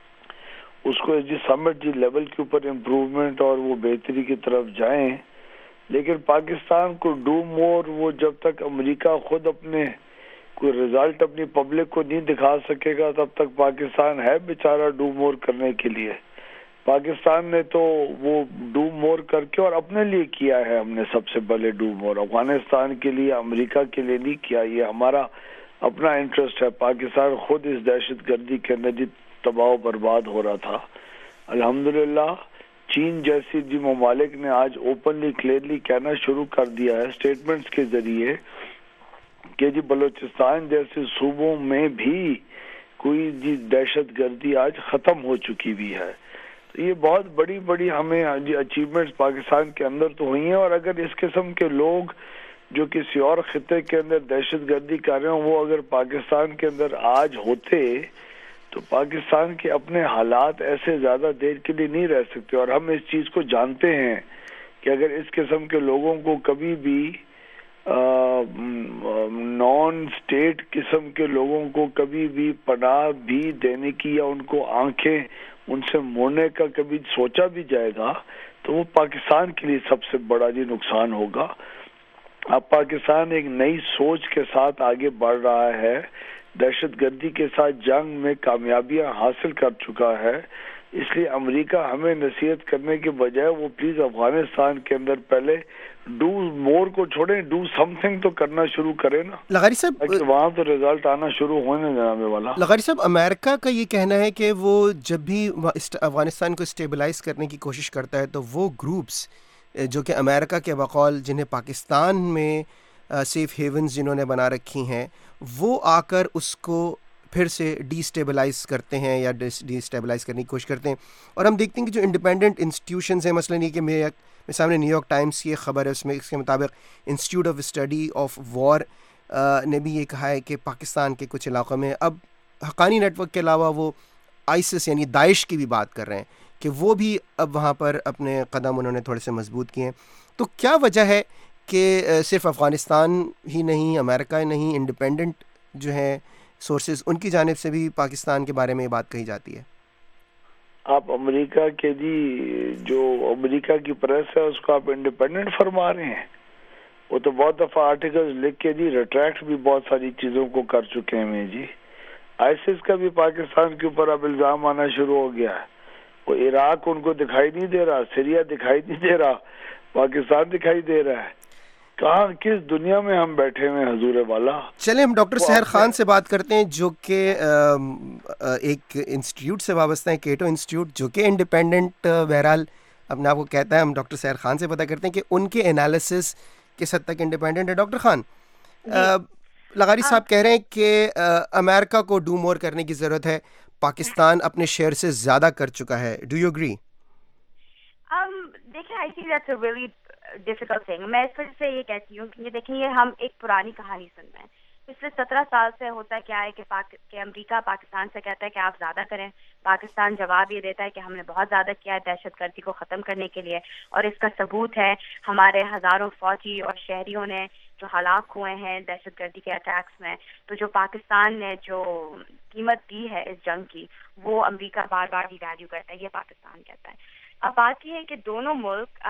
اس کو جی سمٹ جی لیول کے اوپر امپروومنٹ اور وہ بہتری کی طرف جائیں, لیکن پاکستان کو ڈو مور وہ جب تک امریکہ خود اپنے کوئی رزلٹ اپنی پبلک کو نہیں دکھا سکے گا تب تک پاکستان ہے بیچارہ ڈو مور کرنے کے لیے. پاکستان نے تو وہ ڈو مور کر کے اور اپنے لیے کیا ہے, ہم نے سب سے پہلے ڈو مور افغانستان کے لیے امریکہ کے لیے نہیں کیا. یہ ہمارا اپنا انٹرسٹ ہے. پاکستان خود اس دہشت گردی کے اندر تباہ و برباد ہو رہا تھا. الحمدللہ چین جیسی جی ممالک نے آج اوپنلی کلیئرلی کہنا شروع کر دیا ہے اسٹیٹمنٹس کے ذریعے کہ جی بلوچستان جیسے صوبوں میں بھی کوئی جی دہشت گردی آج ختم ہو چکی بھی ہے. تو یہ بہت بڑی بڑی ہمیں اچیومنٹس پاکستان کے اندر تو ہوئی ہیں. اور اگر اس قسم کے لوگ جو کسی اور خطے کے اندر دہشت گردی کر رہے ہوں وہ اگر پاکستان کے اندر آج ہوتے تو پاکستان کے اپنے حالات ایسے زیادہ دیر کے لیے نہیں رہ سکتے. اور ہم اس چیز کو جانتے ہیں کہ اگر اس قسم کے لوگوں کو کبھی بھی نان اسٹیٹ قسم کے لوگوں کو کبھی بھی پناہ بھی دینے کی یا ان کو آنکھیں ان سے موڑنے کا کبھی سوچا بھی جائے گا تو وہ پاکستان کے لیے سب سے بڑا نقصان ہوگا. اب پاکستان ایک نئی سوچ کے ساتھ آگے بڑھ رہا ہے, دہشت گردی کے ساتھ جنگ میں کامیابیاں حاصل کر چکا ہے. اس لیے امریکہ ہمیں نصیحت کرنے کے بجائے وہ پلیز افغانستان کے اندر پہلے ڈو مور کو چھوڑیں, ڈو سم تھنگ تو کرنا شروع کریں نا, لغاری صاحب وہاں تو رزلٹ آنا شروع ہونے جناب والا. لغاری صاحب, امریکہ کا یہ کہنا ہے کہ وہ جب بھی افغانستان کو اسٹیبلائز کرنے کی کوشش کرتا ہے تو وہ گروپس جو کہ امریکہ کے بقول جنہیں پاکستان میں سیف ہیونز جنہوں نے بنا رکھی ہیں وہ آ کر اس کو پھر سے ڈی اسٹیبلائز کرتے ہیں یا ڈی اسٹیبلائز کرنے کی کوشش کرتے ہیں. اور ہم دیکھتے ہیں کہ جو انڈیپینڈنٹ انسٹیٹیوشنز ہیں, مثلاً یہ کہ میرے سامنے نیو یارک ٹائمز کی ایک خبر ہے, اس کے مطابق institute of study of war نے بھی یہ کہا ہے کہ پاکستان کے کچھ علاقوں میں اب حقانی نیٹ ورک کے علاوہ وہ آئسس یعنی داعش کی بھی بات کر رہے ہیں کہ وہ بھی اب وہاں پر اپنے قدم انہوں نے تھوڑے سے مضبوط کیے ہیں. تو کیا وجہ ہے کہ صرف افغانستان ہی نہیں, امریکہ نہیں, انڈیپینڈنٹ جو ہیں سورسز ان کی جانب سے بھی پاکستان کے بارے میں یہ بات کہی جاتی ہے؟ آپ امریکہ کے جو امریکہ کی پریس ہے اس کو آپ انڈیپینڈنٹ فرما رہے ہیں. وہ تو بہت دفعہ آرٹیکلز لکھ کے ریٹریکٹ بھی بہت ساری چیزوں کو کر چکے ہیں جی. آئسس کا بھی پاکستان کے اوپر اب الزام آنا شروع ہو گیا ہے. وہ عراق ان کو دکھائی نہیں دے رہا, سیریا دکھائی نہیں دے رہا, پاکستان دکھائی دے رہا ہے. کہاں کس دنیا میں ہم بیٹھے ہوئے حضور والا. چلیں ہم ڈاکٹر سحر خان سے بات کرتے ہیں جو کہ ایک انسٹیٹیوٹ سے وابستہ ہیں, کیٹو انسٹیٹیوٹ, جو کہ انڈیپینڈنٹ بہرحال اپنے آپ کو کہتا ہے. ہم ڈاکٹر سحر خان سے پتہ کرتے ہیں کہ ان کے انالیسس کس حد تک انڈیپینڈنٹ ہے. ڈاکٹر خان, لغاری صاحب کہہ رہے ہیں کہ امریکہ کو ڈو مور کرنے کی ضرورت ہے, پاکستان اپنے شیئر سے زیادہ کر چکا ہے. Do you agree? دیکھیں, I think that's a really difficult thing. میں اس وجہ سے یہ کہتی ہوں کہ یہ دیکھیں یہ ہم ایک پرانی کہانی سن رہے ہیں. پچھلے 17 سال سے ہوتا کیا ہے کہ امریکہ پاکستان سے کہتا ہے کہ آپ زیادہ کریں, پاکستان جواب یہ دیتا ہے کہ ہم نے بہت زیادہ کیا ہے دہشت گردی کو ختم کرنے کے لیے, اور اس کا ثبوت ہے ہمارے ہزاروں فوجی اور شہریوں نے جو ہلاک ہوئے ہیں دہشت گردی کے اٹیکس میں. تو جو پاکستان نے جو قیمت دی ہے اس جنگ کی وہ امریکہ بار بار ہی ویلیو کرتا ہے, یہ پاکستان کہتا ہے. اب بات یہ ہے کہ دونوں ملک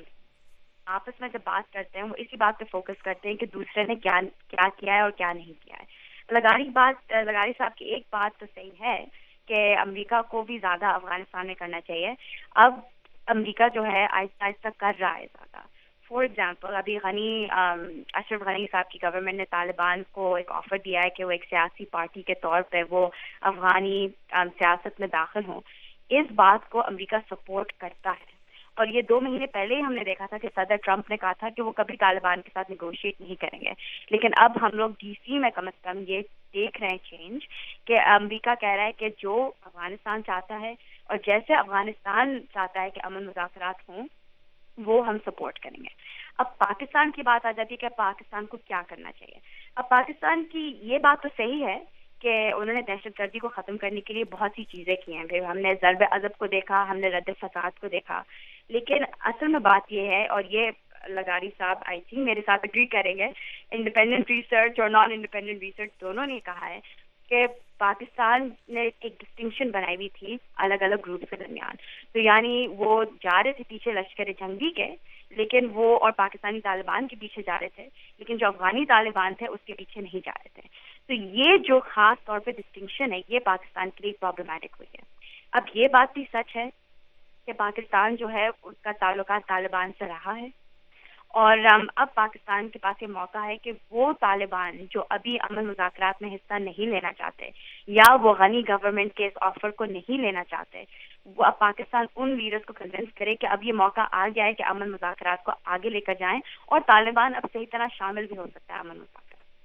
آپس میں جب بات کرتے ہیں وہ اسی بات پہ فوکس کرتے ہیں کہ دوسرے نے کیا کیا ہے اور کیا نہیں کیا ہے. لغاری صاحب کی ایک بات تو صحیح ہے کہ امریکہ کو بھی زیادہ افغانستان میں کرنا چاہیے. اب امریکہ جو ہے آہستہ آہستہ کر رہا ہے زیادہ. فار ایگزامپل ابھی اشرف غنی صاحب کی گورنمنٹ نے طالبان کو ایک آفر دیا ہے کہ وہ ایک سیاسی پارٹی کے طور پہ وہ افغانی سیاست میں داخل ہوں. اس بات کو امریکہ سپورٹ کرتا ہے, اور یہ 2 مہینے پہلے ہی ہم نے دیکھا تھا کہ صدر ٹرمپ نے کہا تھا کہ وہ کبھی طالبان کے ساتھ نیگوشیٹ نہیں کریں گے. لیکن اب ہم لوگ ڈی سی میں کم از کم یہ دیکھ رہے ہیں چینج کہ امریکہ کہہ رہا ہے کہ جو افغانستان چاہتا ہے اور جیسے افغانستان چاہتا ہے کہ امن مذاکرات ہوں وہ ہم سپورٹ کریں گے. اب پاکستان کی بات آ جاتی ہے کہ پاکستان کو کیا کرنا چاہیے. اب پاکستان کی یہ بات تو صحیح ہے کہ انہوں نے دہشت گردی کو ختم کرنے کے لیے بہت سی چیزیں کی ہیں. ہم نے ضرب عضب کو دیکھا, ہم نے رد فساد کو دیکھا, لیکن اصل میں بات یہ ہے, اور یہ لغاری صاحب آئی تھنک میرے ساتھ اگری کریں گے, انڈیپینڈنٹ ریسرچ اور نان انڈیپینڈنٹ ریسرچ دونوں نے کہا ہے کہ پاکستان نے ایک ڈسٹنکشن بنائی ہوئی تھی الگ الگ گروپس کے درمیان. تو یعنی وہ جا رہے تھے پیچھے لشکر جنگی کے, لیکن وہ اور پاکستانی طالبان کے پیچھے جا رہے تھے, لیکن جو افغانی طالبان تھے اس کے پیچھے نہیں جا رہے تھے. تو یہ جو خاص طور پہ ڈسٹنکشن ہے یہ پاکستان کے لیے پرابلمٹک ہوئی ہے. اب یہ بات بھی سچ ہے کہ پاکستان جو ہے اس کا تعلقات طالبان سے رہا ہے, اور اب پاکستان کے پاس یہ موقع ہے کہ وہ طالبان جو ابھی امن مذاکرات میں حصہ نہیں لینا چاہتے یا وہ غنی گورنمنٹ کے اس آفر کو نہیں لینا چاہتے, وہ اب پاکستان ان لیڈرز کو کنونس کرے کہ اب یہ موقع آ گیا ہے کہ امن مذاکرات کو آگے لے کر جائیں, اور طالبان اب صحیح طرح شامل بھی ہو سکتا ہے امن مذاکرات.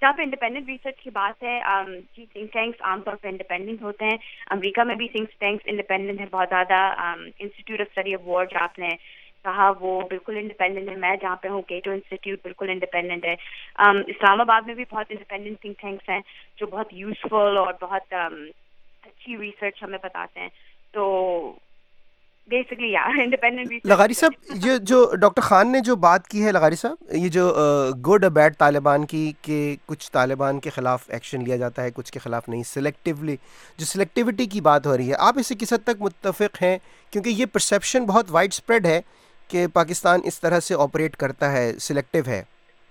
جہاں پہ انڈیپینڈنٹ ریسرچ کی بات ہے، جی تھنک ٹینکس عام طور پہ انڈیپینڈنٹ ہوتے ہیں. امریکہ میں بھی تھنک ٹینکس انڈیپینڈنٹ ہیں بہت زیادہ. Institute of study of war جو آپ نے کہا وہ بالکل انڈیپینڈنٹ ہے. میں جہاں پہ ہوں کیٹو انسٹیٹیوٹ بالکل انڈیپینڈنٹ ہے. اسلام آباد میں بھی بہت انڈیپینڈنٹ تھنک ٹینکس ہیں جو بہت یوزفل اور بہت اچھی ریسرچ ہمیں بتاتے ہیں. تو بیسکلی انڈیپینڈنٹ. لغاری صاحب یہ جو ڈاکٹر خان نے جو بات کی ہے، لغاری صاحب یہ جو گڈ اور بیڈ طالبان کی کہ کچھ طالبان کے خلاف ایکشن لیا جاتا ہے، کچھ کے خلاف نہیں، سلیکٹیولی جو سلیکٹیوٹی کی بات ہو رہی ہے، آپ اس سے کس حد تک متفق ہیں؟ کیونکہ یہ پرسیپشن بہت وائڈ اسپریڈ ہے کہ پاکستان اس طرح سے آپریٹ کرتا ہے، سلیکٹیو ہے.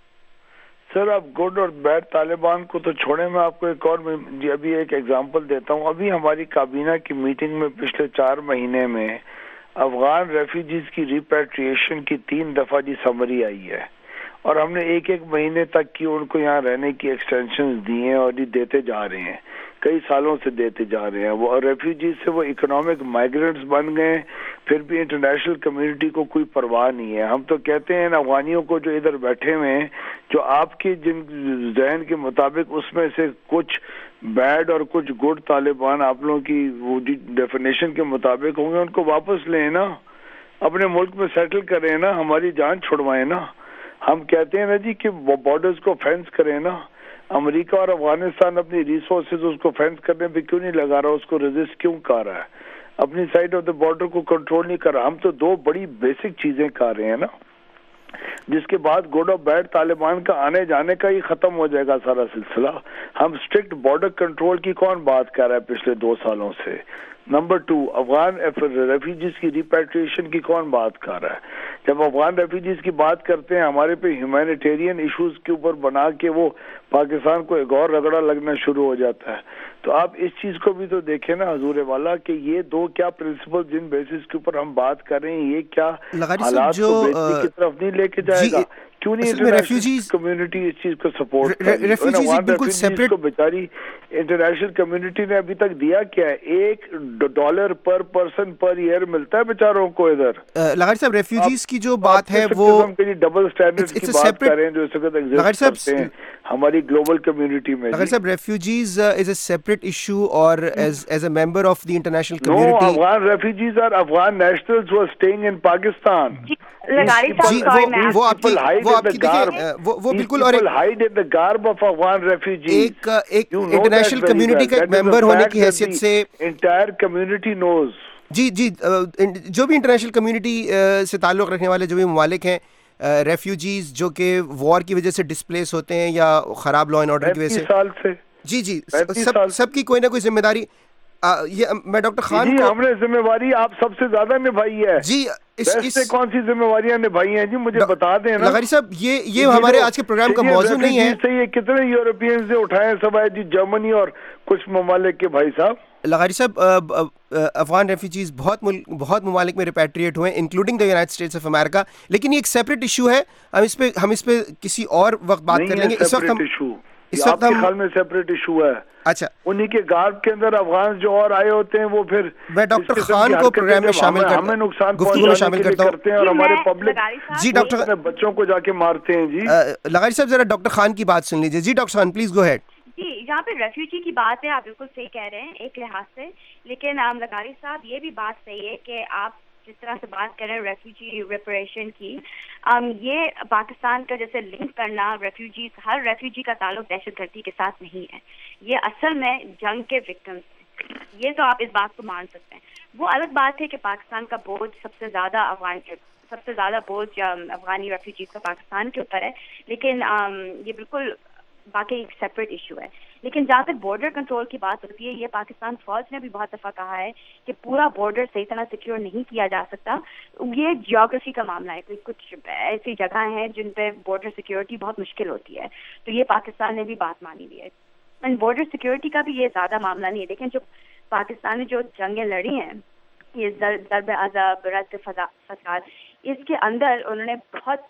سر اب گڈ اور بیڈ طالبان کو تو چھوڑیں، میں آپ کو ایک اور ابھی ایک ایگزامپل دیتا ہوں. ابھی ہماری کابینہ کی میٹنگ میں پچھلے 4 مہینے میں افغان ریفیوجیز کی ریپیٹریشن کی 3 دفعہ جی سمری آئی ہے، اور ہم نے ایک مہینے تک کی ان کو یہاں رہنے کی ایکسٹینشنز دی ہیں، اور یہ دیتے جا رہے ہیں، کئی سالوں سے دیتے جا رہے ہیں. وہ ریفیوجیز سے وہ اکنامک مائیگرنٹس بن گئے، پھر بھی انٹرنیشنل کمیونٹی کو کوئی پرواہ نہیں ہے. ہم تو کہتے ہیں ان افغانیوں کو جو ادھر بیٹھے ہوئے ہیں، جو آپ کے جن ذہن کے مطابق اس میں سے کچھ بیڈ اور کچھ گڈ طالبان آپ لوگوں کی وہ ڈیفینیشن کے مطابق ہوں گے، ان کو واپس لیں نا، اپنے ملک میں سیٹل کریں نا، ہماری جان چھڑوائیں نا. ہم کہتے ہیں نا جی کہ بارڈرز کو فینس کریں نا. امریکہ اور افغانستان اپنی ریسورسز اس کو فینس کرنے پہ کیوں نہیں لگا رہا، اس کو ریزسٹ کیوں کر رہا ہے، اپنی سائڈ آف دا بارڈر کو کنٹرول نہیں کر رہا. ہم تو 2 بڑی بیسک چیزیں کر رہے ہیں نا، جس کے بعد گڈ اور بیڈ طالبان کا آنے جانے کا ہی ختم ہو جائے گا سارا سلسلہ. ہم اسٹرکٹ بارڈر کنٹرول کی کون بات کر رہا ہے پچھلے 2 سالوں سے؟ نمبر 2 افغان ریفیوجیز کی ریپیٹریشن کی کون بات کر رہا ہے؟ جب افغان ریفیوجیز کی بات کرتے ہیں ہمارے پہ ہیومینیٹیرین ایشوز کے اوپر بنا کے وہ پاکستان کو ایک اور رگڑا لگنا شروع ہو جاتا ہے. تو آپ اس چیز کو بھی تو دیکھیں نا حضور والا کہ یہ 2 کیا پرنسپل جن بیسس کے اوپر ہم بات کر رہے ہیں، یہ کیا حالات کو بہتری کی طرف نہیں لے کے جائے گا؟ کیوں نہیں انٹرنیشنل کمیونٹی اس چیز کو سپورٹ کر رہی ہے؟ ریفیوجیز کو بیچاری انٹرنیشنل کمیونٹی نے ابھی تک دیا کیا ہے؟ $1 پر پرسن پر ایئر ملتا ہے بیچاروں کو ادھر. لغاری صاحب ریفیوجیز کی جو بات ہے وہ ڈبل سٹینڈرڈ کی بات کر رہے ہیں جو اس وقت ایگزسٹ کرتے ہیں ہماری گلوبل کمیونٹی میں. لغاری صاحب refugees is a separate issue اور as a member of the international community. No, Afghan refugees are Afghan nationals who staying in Pakistan. وہ آپ کی وہ بالکل، اور ایک انٹرنیشنل کمیونٹی کا ایک ممبر ہونے کی حیثیت سے انٹائر کمیونٹی نوز. جی جو بھی انٹرنیشنل کمیونٹی سے تعلق رکھنے والے جو بھی ممالک ہیں، ریفیوجیز جو کہ وار کی وجہ سے ڈسپلیس ہوتے ہیں یا خراب لا اینڈ آرڈر کی وجہ سے، جی سب کی کوئی نہ کوئی ذمہ داری. یہ میں ڈاکٹر خان کو، ہم نے ذمہ داری آپ سب سے زیادہ نبھائی ہے جی. اس سے کون سی ذمہ داریاں نبھائی ہیں جی مجھے بتا دیں نا. لغاری صاحب یہ ہمارے آج کے پروگرام کا موضوع نہیں ہے. یہ کتنے یورپینز نے اٹھائے سوائے جی جرمنی اور کچھ ممالک کے بھائی صاحب. لغاری صاحب افغان ریفیوجیز بہت ممالک میں ریپیٹریٹ ہوئے ہیں including the United States of America, لیکن یہ ایک سیپریٹ ایشو ہے. ہم اس پہ کسی اور وقت بات کر لیں گے. اس وقت ہم خیال میں سیپریٹ ایشو ہے. اچھا، انہی کے گارڈ کے اندر افغان جو اور آئے ہوتے ہیں وہ پھر میں ڈاکٹر خان کو پروگرام میں شامل ہمیں نقصان گفتگو میں شامل کرتا ہوں اور ہمارے پبلک جی ڈاکٹر بچوں کو جا کے مارتے ہیں. جی لغاری صاحب ذرا ڈاکٹر خان کی بات سن لیجیے. جی doctor Khan please go ahead. جی یہاں پہ ریفیوجی کی بات ہے، آپ بالکل صحیح کہہ رہے ہیں ایک لحاظ سے، لیکن لغاری صاحب یہ بھی بات صحیح ہے کہ آپ جس طرح سے بات کر رہے ہیں ریفیوجی ریپریشن کی، یہ پاکستان کا جیسے لنک کرنا ریفیوجیز، ہر ریفیوجی کا تعلق دہشت گردی کے ساتھ نہیں ہے. یہ اصل میں جنگ کے وکٹمس ہیں، یہ تو آپ اس بات کو مان سکتے ہیں. وہ الگ بات ہے کہ پاکستان کا بوجھ سب سے زیادہ بوجھ افغانی ریفیوجیز کا پاکستان کے اوپر ہے، لیکن یہ بالکل باقی ایک سیپریٹ ایشو ہے. لیکن جہاں تک بارڈر کنٹرول کی بات ہوتی ہے، یہ پاکستان فوج نے بھی بہت دفعہ کہا ہے کہ پورا بارڈر صحیح طرح سیکیور نہیں کیا جا سکتا. یہ جیوگرافی کا معاملہ ہے، کچھ ایسی جگہیں ہیں جن پہ بارڈر سیکیورٹی بہت مشکل ہوتی ہے، تو یہ پاکستان نے بھی بات مانی ہوئی ہے. اینڈ بارڈر سیکیورٹی کا بھی یہ زیادہ معاملہ نہیں ہے. لیکن جو پاکستان نے جو جنگیں لڑی ہیں، یہ ضرب عذاب، رد فساد، اس کے اندر انہوں نے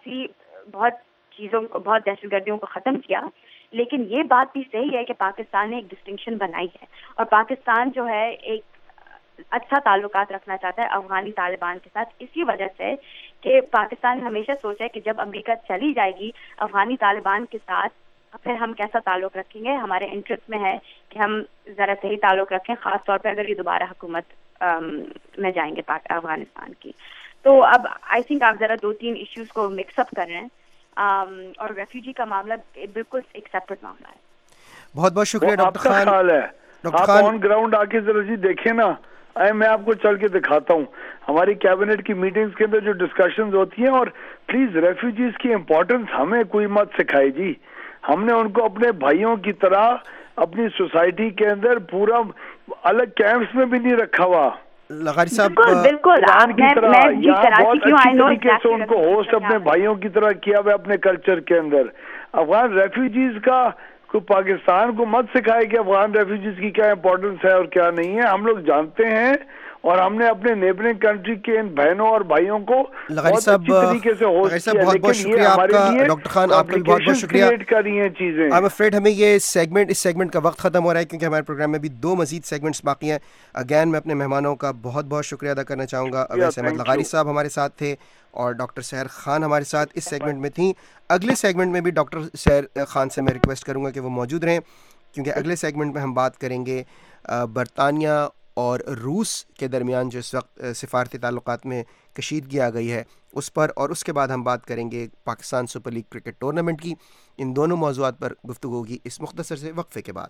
بہت چیزوں کو، بہت دہشت گردیوں کو ختم کیا. لیکن یہ بات بھی صحیح ہے کہ پاکستان نے ایک ڈسٹنکشن بنائی ہے، اور پاکستان جو ہے ایک اچھا تعلقات رکھنا چاہتا ہے افغانی طالبان کے ساتھ، اسی وجہ سے کہ پاکستان نے ہمیشہ سوچا ہے کہ جب امریکہ چلی جائے گی افغانی طالبان کے ساتھ پھر ہم کیسا تعلق رکھیں گے. ہمارے انٹرسٹ میں ہے کہ ہم ذرا صحیح تعلق رکھیں, خاص طور پہ اگر یہ دوبارہ حکومت میں جائیں گے افغانستان کی. تو اب آئی تھنک آپ ذرا 2-3 ایشوز کو مکس اپ کر رہے ہیں, اور ریفیوجی کا معاملہ بالکل ایک سیپریٹ معاملہ ہے. بہت بہت شکریہ ڈاکٹر خان. آپ آن گراؤنڈ آ کے ذرا جی دیکھیں نا, میں آپ کو چل کے دکھاتا ہوں ہماری کیبنٹ کی میٹنگز کے اندر جو ڈسکشنز ہوتی ہیں. اور پلیز ریفیوجیز کی امپورٹنس ہمیں کوئی مت سکھائے جی. ہم نے ان کو اپنے بھائیوں کی طرح اپنی سوسائٹی کے اندر پورا الگ کیمپس میں بھی نہیں رکھا ہوا. لغاری صاحب بالکل کی طرح یہاں بہت اچھی طریقے سے ان کو ہوسٹ اپنے بھائیوں کی طرح کیا ہوا اپنے کلچر کے اندر. افغان ریفیوجیز کا کوئی پاکستان کو مت سکھائے کہ افغان ریفیوجیز کی کیا امپورٹنس ہے اور کیا نہیں ہے. ہم لوگ جانتے ہیں اور ہم نے اپنے نیبرنگ کنٹری کے ان بہنوں اور بھائیوں کو بہت اچھی طریقے سے ہوسٹ کیا. بہت بہت شکریہ آپ کا ڈاکٹر خان, آپ کا بھی بہت بہت شکریہ. کر رہی ہیں چیزیں. I'm afraid ہمیں یہ اس سیگمنٹ کا وقت ختم ہو رہا ہے, کیونکہ ہمارے پروگرام میں بھی 2 مزید سیگمنٹس باقی ہیں. اگین میں اپنے مہمانوں کا بہت بہت شکریہ ادا کرنا چاہوں گا. اویس احمد لغاری صاحب ہمارے ساتھ تھے اور ڈاکٹر سحر خان ہمارے ساتھ اس سیگمنٹ میں تھیں. اگلے سیگمنٹ میں بھی ڈاکٹر سحر خان سے میں ریکویسٹ کروں گا کہ وہ موجود رہیں, کیونکہ اگلے سیگمنٹ میں ہم بات کریں گے برطانیہ اور روس کے درمیان جو اس وقت سفارتی تعلقات میں کشیدگی آ گئی ہے اس پر, اور اس کے بعد ہم بات کریں گے Pakistan super league cricket tournament کی. ان دونوں موضوعات پر گفتگو ہوگی اس مختصر سے وقفے کے بعد.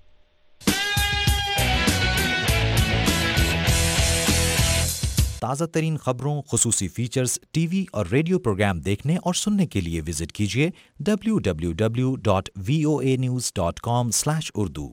تازہ ترین خبروں, خصوصی فیچرز, ٹی وی اور ریڈیو پروگرام دیکھنے اور سننے کے لیے وزٹ کیجیے www.voanews.com/urdu.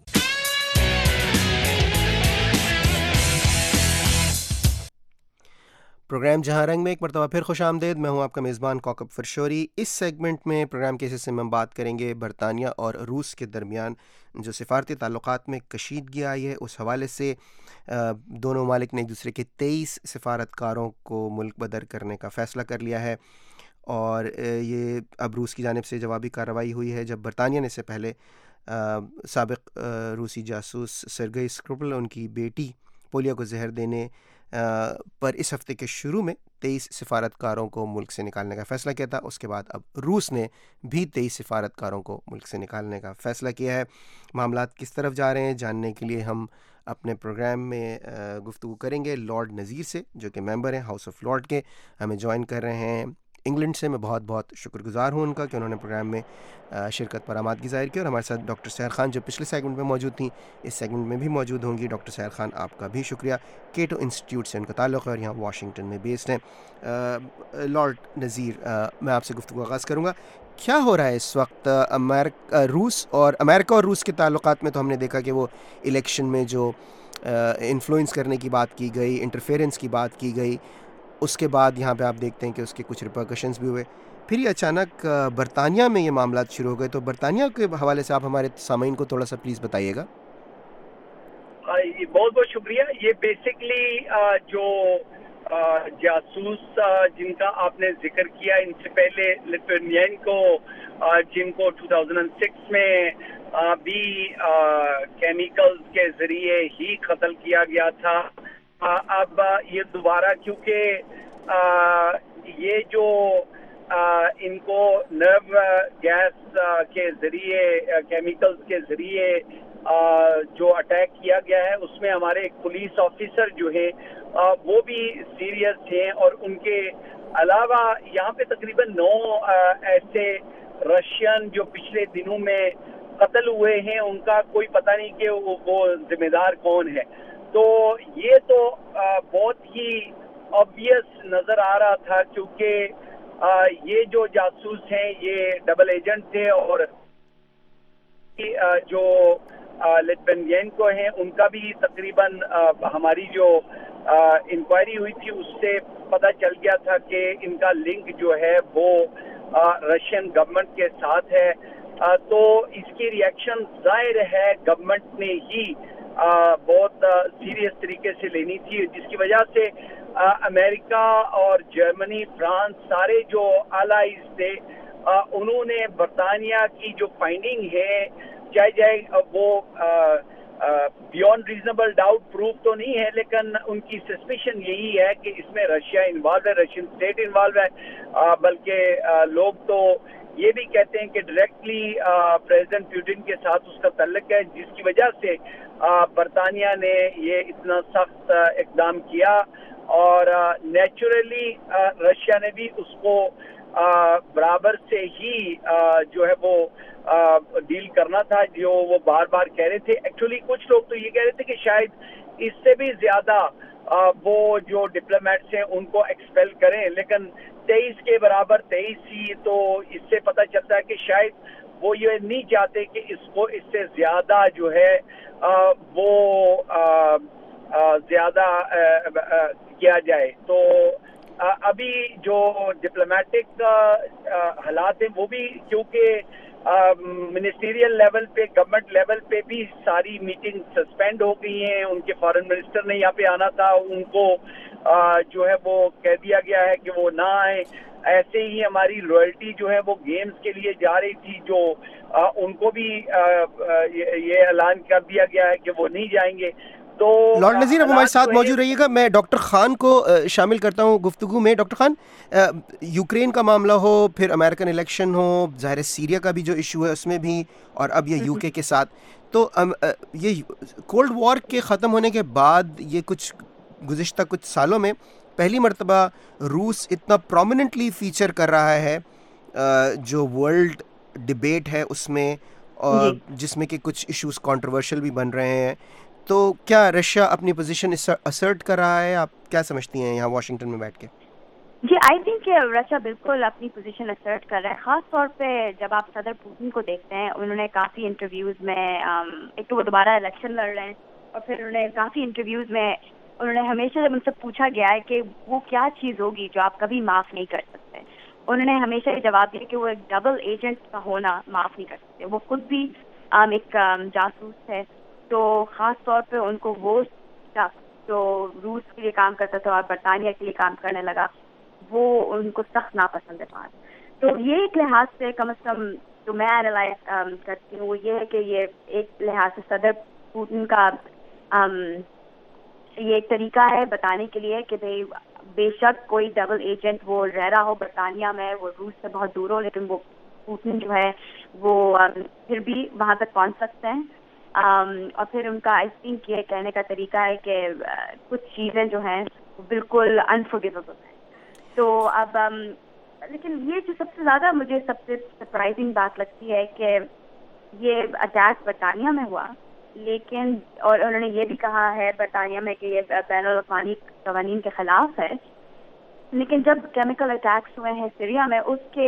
پروگرام جہاں رنگ میں ایک مرتبہ پھر خوش آمدید. میں ہوں آپ کا میزبان کوکب فرشوری. اس سیگمنٹ میں پروگرام کے حصے میں ہم بات کریں گے برطانیہ اور روس کے درمیان جو سفارتی تعلقات میں کشیدگی آئی ہے اس حوالے سے. دونوں ممالک نے ایک دوسرے کے 23 سفارتکاروں کو ملک بدر کرنے کا فیصلہ کر لیا ہے, اور یہ اب روس کی جانب سے جوابی کارروائی ہوئی ہے, جب برطانیہ نے اس سے پہلے سابق روسی جاسوس سرگئی اسکرپل, ان کی بیٹی پولیا کو زہر دینے پر اس ہفتے کے شروع میں 23 سفارتکاروں کو ملک سے نکالنے کا فیصلہ کیا تھا. اس کے بعد اب روس نے بھی 23 سفارتکاروں کو ملک سے نکالنے کا فیصلہ کیا ہے. معاملات کس طرف جا رہے ہیں جاننے کے لیے ہم اپنے پروگرام میں گفتگو کریں گے لارڈ نذیر سے, جو کہ ممبر ہیں ہاؤس آف لارڈ کے, ہمیں جوائن کر رہے ہیں انگلینڈ سے. میں بہت بہت شکر گزار ہوں ان کا کہ انہوں نے پروگرام میں شرکت پر آمادگی ظاہر کی. اور ہمارے ساتھ ڈاکٹر سحر خان جو پچھلے سیگمنٹ میں موجود تھیں اس سیگمنٹ میں بھی موجود ہوں گی. ڈاکٹر سحر خان آپ کا بھی شکریہ. کیٹو انسٹیٹیوٹ سے ان کا تعلق ہے اور یہاں واشنگٹن میں بیسڈ ہیں. لارڈ نذیر, میں آپ سے گفتگو آغاز کروں گا. کیا ہو رہا ہے اس وقت امریکہ اور روس کے تعلقات میں؟ تو ہم نے دیکھا کہ وہ الیکشن میں جو انفلوئنس کرنے کی بات کی گئی, انٹرفیئرنس کی بات کی گئی, اس کے بعد یہاں پہ آپ دیکھتے ہیں کہ اس کے کچھ ریپرکشنز بھی ہوئے. پھر یہ اچانک برطانیہ میں یہ معاملات شروع ہو گئے. تو برطانیہ کے حوالے سے آپ ہمارے سامعین کو تھوڑا سا پلیز بتائیے گا. بہت بہت شکریہ. یہ بیسکلی جو جاسوس جن کا آپ نے ذکر کیا, ان سے پہلے لٹوینین کو جن کو 2006 میں بھی کیمیکلز کے ذریعے ہی قتل کیا گیا تھا. اب یہ دوبارہ کیونکہ یہ جو ان کو نرو گیس کے ذریعے کیمیکلز کے ذریعے جو اٹیک کیا گیا ہے اس میں ہمارے ایک پولیس آفیسر جو ہیں وہ بھی سیریس ہیں, اور ان کے علاوہ یہاں پہ تقریباً 9 ایسے رشین جو پچھلے دنوں میں قتل ہوئے ہیں, ان کا کوئی پتہ نہیں کہ وہ ذمہ دار کون ہے. تو یہ تو بہت ہی obvious نظر آ رہا تھا, کیونکہ یہ جو جاسوس ہیں یہ ڈبل ایجنٹ تھے, اور جو لٹوینین کو ہیں ان کا بھی تقریباً ہماری جو انکوائری ہوئی تھی اس سے پتہ چل گیا تھا کہ ان کا لنک جو ہے وہ رشین گورنمنٹ کے ساتھ ہے. تو اس کی ریئیکشن ظاہر ہے گورنمنٹ نے ہی بہت سیریس طریقے سے لینی تھی, جس کی وجہ سے امریکہ اور جرمنی, فرانس, سارے جو الائز تھے انہوں نے برطانیہ کی جو فائنڈنگ ہے, چاہے وہ बियॉन्ड रीजनेबल डाउट प्रूफ तो नहीं है, लेकिन उनकी सस्पिशन यही है कि इसमें रशिया इन्वॉल्व है, रशियन स्टेट इन्वॉल्व है, बल्कि लोग तो ये भी कहते हैं कि डायरेक्टली प्रेसिडेंट पुतिन के साथ उसका तल्लुक है, जिसकी वजह से बरतानिया ने ये इतना सख्त इकदाम किया और नेचुरली रशिया ने भी उसको बराबर से ही जो है वो डील करना था, जो वो बार बार कह रहे थे. एक्चुअली कुछ लोग तो ये कह रहे थे कि शायद इससे भी ज्यादा वो जो डिप्लोमेट्स हैं उनको एक्सपेल करें, लेकिन 23 के बराबर 23 ही, तो इससे पता चलता है कि शायद वो ये नहीं चाहते कि इसको इससे ज्यादा जो है वो ज्यादा किया जाए. तो अभी जो डिप्लोमेटिक हालात हैं वो भी, क्योंकि मिनिस्ट्रियल लेवल पे, गवर्नमेंट लेवल पे भी सारी मीटिंग सस्पेंड हो गई हैं. उनके फॉरेन मिनिस्टर ने यहाँ पे आना था, उनको जो है वो कह दिया गया है कि वो ना आए. ऐसे ही हमारी रॉयल्टी जो है वो गेम्स के लिए जा रही थी, जो उनको भी ये ऐलान कर दिया गया है कि वो नहीं जाएंगे. तो लॉर्ड नज़ीर अब हमारे साथ मौजूद रहिएगा. मैं डॉक्टर खान को शामिल करता हूँ गुफ्तगू में. डॉक्टर खान, यूक्रेन का मामला हो, फिर अमेरिकन इलेक्शन हो, ज़ाहिर सीरिया का भी जो इशू है उसमें भी, और अब ये यूके के साथ, तो ये कोल्ड वॉर के ख़त्म होने के बाद ये कुछ गुज़िश्ता कुछ सालों में पहली मरतबा रूस इतना प्रोमिनेंटली फीचर कर रहा है जो वर्ल्ड डिबेट है उसमें, और जिसमें कि कुछ इश्यूज कंट्रोवर्शियल भी बन रहे हैं. तो क्या रशिया अपनी पोजीशन असर्ट कर रहा है? आप क्या समझती हैं यहाँ वाशिंगटन में बैठ के? जी, आई थिंक रशिया बिल्कुल अपनी पोजीशन असर्ट कर रहा है. खास तौर पे जब आप सदर पुतिन को देखते हैं, उन्होंने काफ़ी इंटरव्यूज़ में, एक तो वो दोबारा इलेक्शन लड़ रहे हैं, और फिर उन्होंने काफ़ी इंटरव्यूज़ में उन्होंने हमेशा जब उनसे पूछा गया है कि वो क्या चीज़ होगी जो आप कभी माफ़ नहीं कर सकते, उन्होंने हमेशा ये जवाब दिया कि वो एक डबल एजेंट का होना माफ़ नहीं कर सकते. वो खुद भी एक जासूस है, तो ख़ास तौर पे उनको वो स्टफ जो रूस के लिए काम करता था और बरतानिया के लिए काम करने लगा, वो उनको सख्त नापसंद है बात. तो ये एक लिहाज से कम से कम जो मैं एनालाइज करती हूँ वो ये है कि ये एक लिहाज से सदर पुतिन का ये एक तरीका है बताने के लिए कि भाई बेशक कोई डबल एजेंट वो रह रहा हो बरतानिया में, वो रूस से बहुत दूर हो, लेकिन वो पुतिन जो है वो फिर भी वहाँ तक पहुँच सकते हैं. और फिर उनका आई थिंक ये कहने का तरीका है कि कुछ चीज़ें जो हैं बिल्कुल अनफॉरगिवेबल हैं. तो अब लेकिन ये जो सबसे ज़्यादा मुझे सबसे सरप्राइजिंग बात लगती है कि ये अटैक बरतानिया में हुआ, लेकिन और उन्होंने ये भी कहा है बरतानिया में कि ये बैनुल-अक़वामी क़वानीन के ख़िलाफ़ है, लेकिन जब केमिकल अटैक्स हुए हैं सीरिया में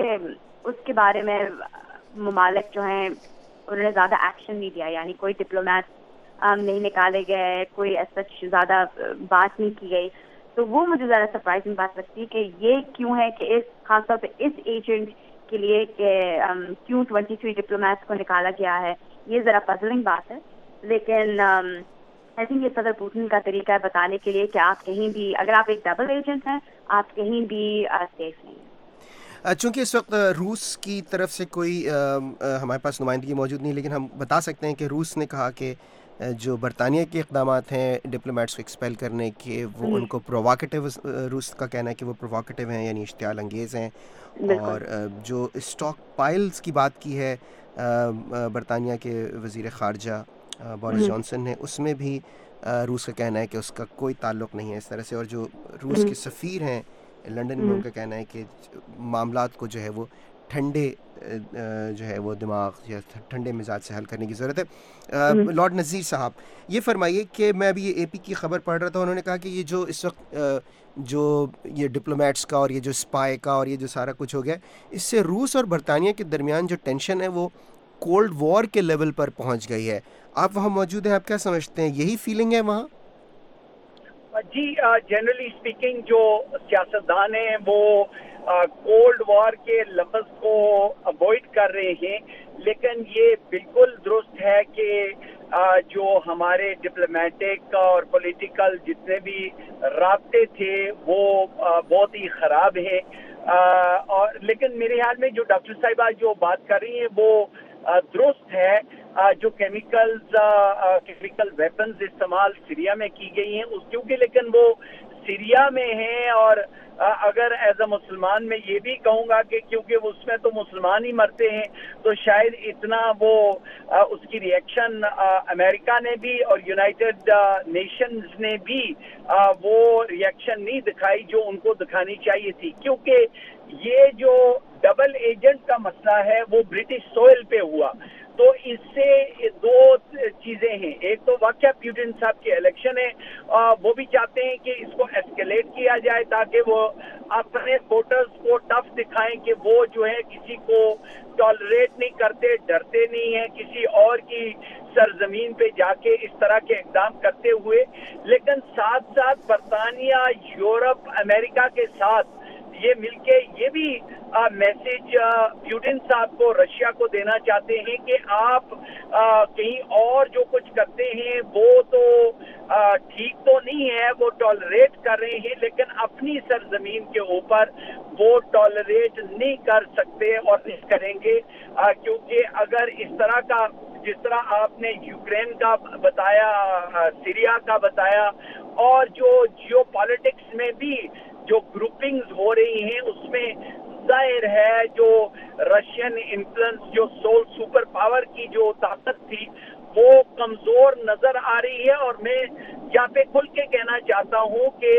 उसके बारे में ममालिक जो हैं उन्होंने ज़्यादा एक्शन नहीं दिया. यानी कोई डिप्लोमेट नहीं निकाले गए, कोई ऐसा ज़्यादा बात नहीं की गई. तो वो मुझे ज़्यादा सरप्राइजिंग बात लगती है कि ये क्यों है कि इस खासतौर पे इस एजेंट के लिए कि क्यों 23 डिप्लोमेट्स को निकाला गया है, ये ज़रा पजलिंग बात है. लेकिन आई थिंक ये सदर पुतिन का तरीका है बताने के लिए कि आप कहीं भी, अगर आप एक डबल एजेंट हैं, आप कहीं भी सेफ नहीं हैं. चूँकि इस वक्त रूस की तरफ से कोई हमारे पास नुमाइंदगी मौजूद नहीं, लेकिन हम बता सकते हैं कि रूस ने कहा कि जो बरतानिया के इक़दामात हैं डिप्लोमेट्स को एक्सपेल करने के, वो उनको प्रोवोकेटिव, रूस का कहना है कि वो प्रोवोकेटिव हैं, यानी इश्तियाल अंगेज़ हैं. और जो स्टॉक पाइल्स की बात की है बरतानिया के वज़ीर ख़ारजा बोरिस जॉनसन ने, उसमें भी रूस का कहना है कि उसका कोई ताल्लुक़ नहीं है इस तरह से. और जो रूस के सफ़ीर हैं लंदन में, उनका कहना है कि मामलात को जो है वो ठंडे जो है वो दिमाग या ठंडे मिजाज से हल करने की ज़रूरत है. लॉर्ड नज़ीर साहब, ये फरमाइए कि मैं अभी ये एपी की खबर पढ़ रहा था, उन्होंने कहा कि ये जो इस वक्त जो ये डिप्लोमेट्स का और ये जो स्पाई का और ये जो सारा कुछ हो गया, इससे रूस और बरतानिया के दरमियान जो टेंशन है वो कोल्ड वॉर के लेवल पर पहुंच गई है. आप वहाँ मौजूद हैं, आप क्या समझते हैं, यही फीलिंग है वहाँ? जी, जनरली स्पीकिंग जो सियासतदान हैं वो कोल्ड वॉर के लफ्ज़ को अवॉइड कर रहे हैं, लेकिन ये बिल्कुल दुरुस्त है कि जो हमारे डिप्लोमेटिक और पॉलिटिकल जितने भी राब्ते थे वो बहुत ही ख़राब हैं. और लेकिन मेरे ख्याल में जो डॉक्टर साहिबा जो बात कर रही हैं वो दुरुस्त है. जो केमिकल वेपन्स इस्तेमाल सीरिया में की गई हैं उस क्योंकि लेकिन वो सीरिया में हैं और अगर एज अ मुसलमान मैं ये भी कहूँगा कि क्योंकि उसमें तो मुसलमान ही मरते हैं तो शायद इतना वो उसकी रिएक्शन अमेरिका ने भी और यूनाइटेड नेशंस ने भी वो रिएक्शन नहीं दिखाई जो उनको दिखानी चाहिए थी, क्योंकि ये जो डबल एजेंट का मसला है वो ब्रिटिश सोइल पे हुआ। तो इससे दो चीजें हैं, एक तो वाकया पुतिन साहब के इलेक्शन है, वो भी चाहते हैं कि इसको एस्केलेट किया जाए ताकि वो अपने वोटर्स को टफ दिखाएं कि वो जो है किसी को टॉलरेट नहीं करते, डरते नहीं है किसी और की सरजमीन पे जाके इस तरह के इकदाम करते हुए। लेकिन साथ साथ बरतानिया, यूरोप, अमेरिका के साथ ये मिलके ये भी मैसेज पुतिन साहब को, रशिया को देना चाहते हैं कि आप कहीं और जो कुछ करते हैं वो तो ठीक तो नहीं है, वो टॉलरेट कर रहे हैं, लेकिन अपनी सरजमीन के ऊपर वो टॉलरेट नहीं कर सकते और नहीं करेंगे, क्योंकि अगर इस तरह का जिस तरह आपने यूक्रेन का बताया, सीरिया का बताया और जो जियोपॉलिटिक्स में भी जो ग्रुपिंग्स हो रही हैं उसमें जाहिर है जो रशियन इन्फ्लुएंस, जो सोल सुपर पावर की जो ताकत थी वो कमजोर नजर आ रही है। और मैं यहाँ पे खुल के कहना चाहता हूँ कि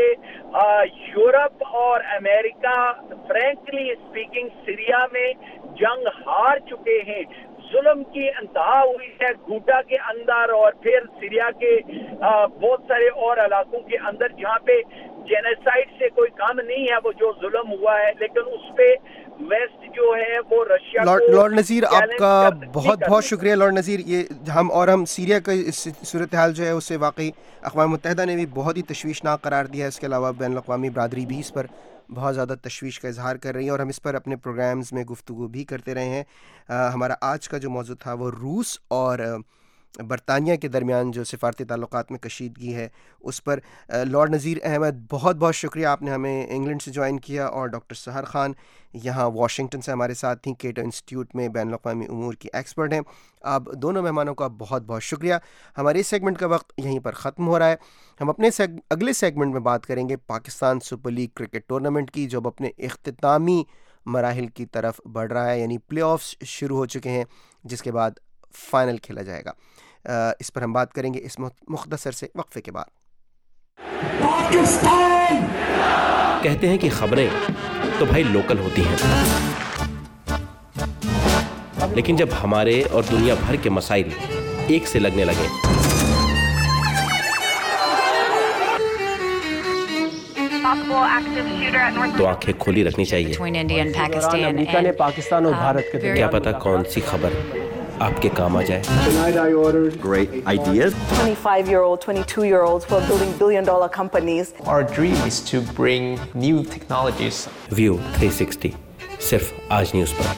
यूरोप और अमेरिका फ्रैंकली स्पीकिंग सीरिया में जंग हार चुके हैं। जुल्म की इंतहा हुई है घूटा के अंदर और फिर सीरिया के बहुत सारे और इलाकों के अंदर जहाँ पे जेनोसाइड से कोई काम नहीं है, वो जो जुल्म हुआ है, लेकिन उस पे वेस्ट जो है वो रशिया लॉर्ड नज़ीर आपका बहुत बहुत शुक्रिया। लॉर्ड नज़ीर, ये हम सीरिया का सूरत हाल जो है उससे वाकई अक़वाम मुत्तहिदा ने भी बहुत ही तशवीशनाक करार दिया है। इसके अलावा बैनुल अक़वामी बरादरी भी इस पर बहुत ज़्यादा तशवीश का इजहार कर रही है और हम इस पर अपने प्रोग्राम्स में गुफ्तगू भी करते रहे हैं। हमारा आज का जो मौजू था वो रूस और बरतानिया के दरमियान जो सिफारती ताल्लुकात में कशीदगी है उस पर। लॉर्ड नज़ीर अहमद, बहुत बहुत शुक्रिया, आपने हमें इंग्लैंड से ज्वाइन किया, और डॉक्टर सहर ख़ान यहाँ वाशिंगटन से हमारे साथ थी, केटो इंस्टीट्यूट में बैनुल अक़वामी उमूर की एक्सपर्ट हैं। आप दोनों मेहमानों का बहुत बहुत शुक्रिया। हमारे इस सेगमेंट का वक्त यहीं पर ख़त्म हो रहा है। हम अपने अगले सेगमेंट में बात करेंगे Pakistan super league cricket tournament की, जो अब अपने इख्तितामी मराहिल की तरफ बढ़ रहा है, यानी प्ले ऑफ्स शुरू हो चुके हैं जिसके बाद फाइनल खेला जाएगा। इस पर हम बात करेंगे इस मुख्तसर से वक्फे के बाद। कहते हैं कि खबरें तो भाई लोकल होती हैं, लेकिन जब हमारे और दुनिया भर के मसाइल एक से लगने लगे तो आंखें खोली रखनी चाहिए। अमेरिका ने पाकिस्तान और भारत के क्या पता कौन सी खबर आपके काम आ जाए। Great ideas. 25-year-old, 22-year-olds who are building billion-dollar companies. Our dream is to bring new technologies. View 360 सिर्फ आज न्यूज़ पर।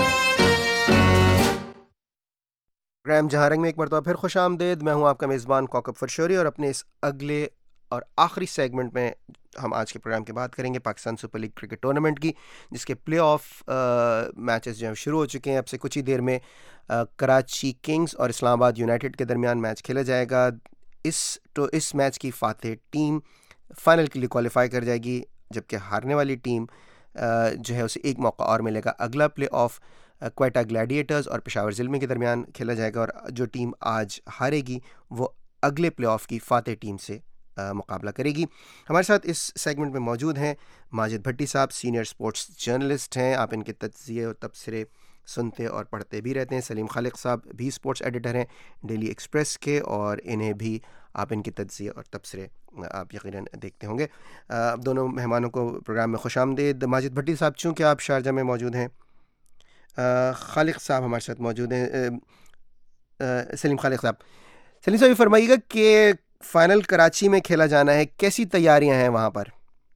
प्रोग्राम जहां रंग में एक मरतबा फिर खुश आमदेद। मैं हूं आपका मेज़बान कौकब फरशोरी, और अपने इस अगले और आखिरी सेगमेंट में हम आज के प्रोग्राम की बात करेंगे Pakistan super league cricket tournament की, जिसके प्ले ऑफ मैचेस जो हैं शुरू हो चुके हैं। अब से कुछ ही देर में कराची किंग्स और इस्लामाबाद यूनाइटेड के दरमियान मैच खेला जाएगा। इस मैच की फातेह टीम फाइनल के लिए क्वालिफाई कर जाएगी, जबकि हारने वाली टीम जो है उसे एक मौका और मिलेगा। अगला प्ले ऑफ क्वेटा ग्लैडिएटर्स और पेशावर ज़िलमी के दरमियान खेला जाएगा, और जो टीम आज हारेगी वो अगले प्ले ऑफ की फातेह टीम से मुकाबला करेगी। हमारे साथ इस सेगमेंट में मौजूद हैं माजिद भट्टी साहब, सीनियर स्पोर्ट्स जर्नलिस्ट हैं। आप इनके तज्ज़िये और तबसरे सुनते और पढ़ते भी रहते हैं। सलीम खालिक साहब भी स्पोर्ट्स एडिटर हैं डेली एक्सप्रेस के, और इन्हें भी आप इनके तज्ज़िये और तबसरे आप यकीनन देखते होंगे। दोनों मेहमानों को प्रोग्राम में खुश आमदेद। माजिद भट्टी साहब, चूँकि आप शारजा में मौजूद हैं, खालिक साहब हमारे साथ मौजूद हैं। सलीम खालिक साहब फरमाइएगा कि फाइनल कराची में खेला जाना है, कैसी तैयारियां हैं वहां पर?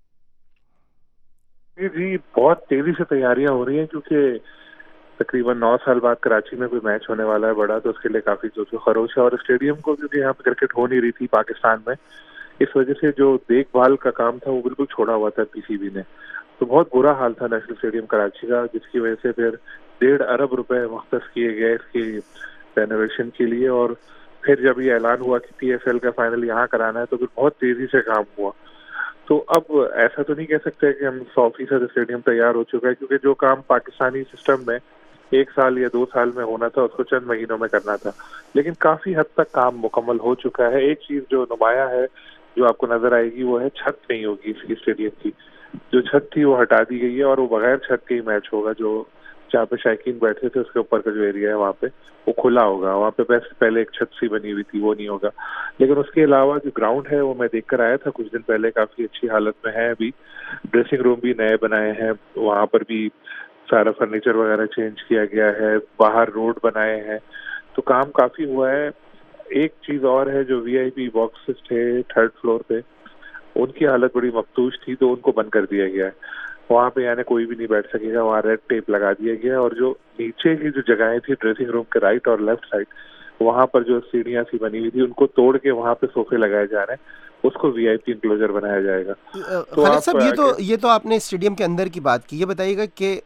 जी बहुत तेजी से तैयारियां हो रही हैं, क्योंकि तकरीबन 9 साल बाद कराची में कोई मैच होने वाला है बड़ा, तो उसके लिए काफी जो खरोश है। और स्टेडियम को, क्योंकि यहाँ पे क्रिकेट हो नहीं रही थी पाकिस्तान में, इस वजह से जो देखभाल का काम था वो बिल्कुल छोड़ा हुआ था पीसीबी ने। तो बहुत बुरा हाल था नेशनल स्टेडियम कराची का, जिसकी वजह से फिर 1.5 अरब रुपए मुख्तस किए गए इसकी رینوویشن کے لیے. اور پھر جب یہ اعلان ہوا کہ PSL کا فائنل یہاں کرانا ہے تو پھر بہت تیزی سے کام ہوا. تو اب ایسا تو نہیں کہہ سکتے کہ ہم 100% اسٹیڈیم تیار ہو چکا ہے, کیونکہ جو کام پاکستانی سسٹم میں 1 سال یا 2 سال میں ہونا تھا اس کو چند مہینوں میں کرنا تھا, لیکن کافی حد تک کام مکمل ہو چکا ہے. ایک چیز جو نمایاں ہے جو آپ کو نظر آئے گی وہ ہے چھت نہیں ہوگی اس کی اسٹیڈیم کی. جو چھت تھی وہ ہٹا دی گئی ہے اور وہ بغیر چھت کے ہی میچ ہوگا. جو جہاں پہ شائقین بیٹھے تھے اس کے اوپر کا جو ایریا ہے وہاں پہ وہ کھلا ہوگا. وہاں پہ پہلے ایک چھت سی بنی ہوئی تھی, وہ نہیں ہوگا. لیکن اس کے علاوہ جو گراؤنڈ ہے وہ میں دیکھ کر آیا تھا کچھ دن پہلے, کافی اچھی حالت میں ہے. ابھی ڈریسنگ روم بھی نئے بنائے ہیں, وہاں پر بھی سارا فرنیچر وغیرہ چینج کیا گیا ہے, باہر روڈ بنائے ہیں. تو کام کافی ہوا ہے. ایک چیز اور ہے, جو VIP باکسز تھے 3rd فلور پہ, ان کی حالت بڑی مفتوش تھی تو ان کو بند کر دیا گیا ہے. وہاں پہ یعنی کوئی بھی نہیں بیٹھ سکے گا, وہاں ریڈ ٹیپ لگا دیا گیا. اور جو نیچے کی جو جگہیں تھی ڈریسنگ روم کے رائٹ اور لیفٹ سائڈ, وہاں پر جو سیڑھیاں سی بنی ہوئی تھی ان کو توڑ کے وہاں پہ صوفے لگائے جا رہے ہیں, اس کو VIP انکلوجر بنایا جائے گا. خالد صاحب یہ تو آپ نے اسٹیڈیم کے اندر کی بات کی, یہ بتائیے گا کہ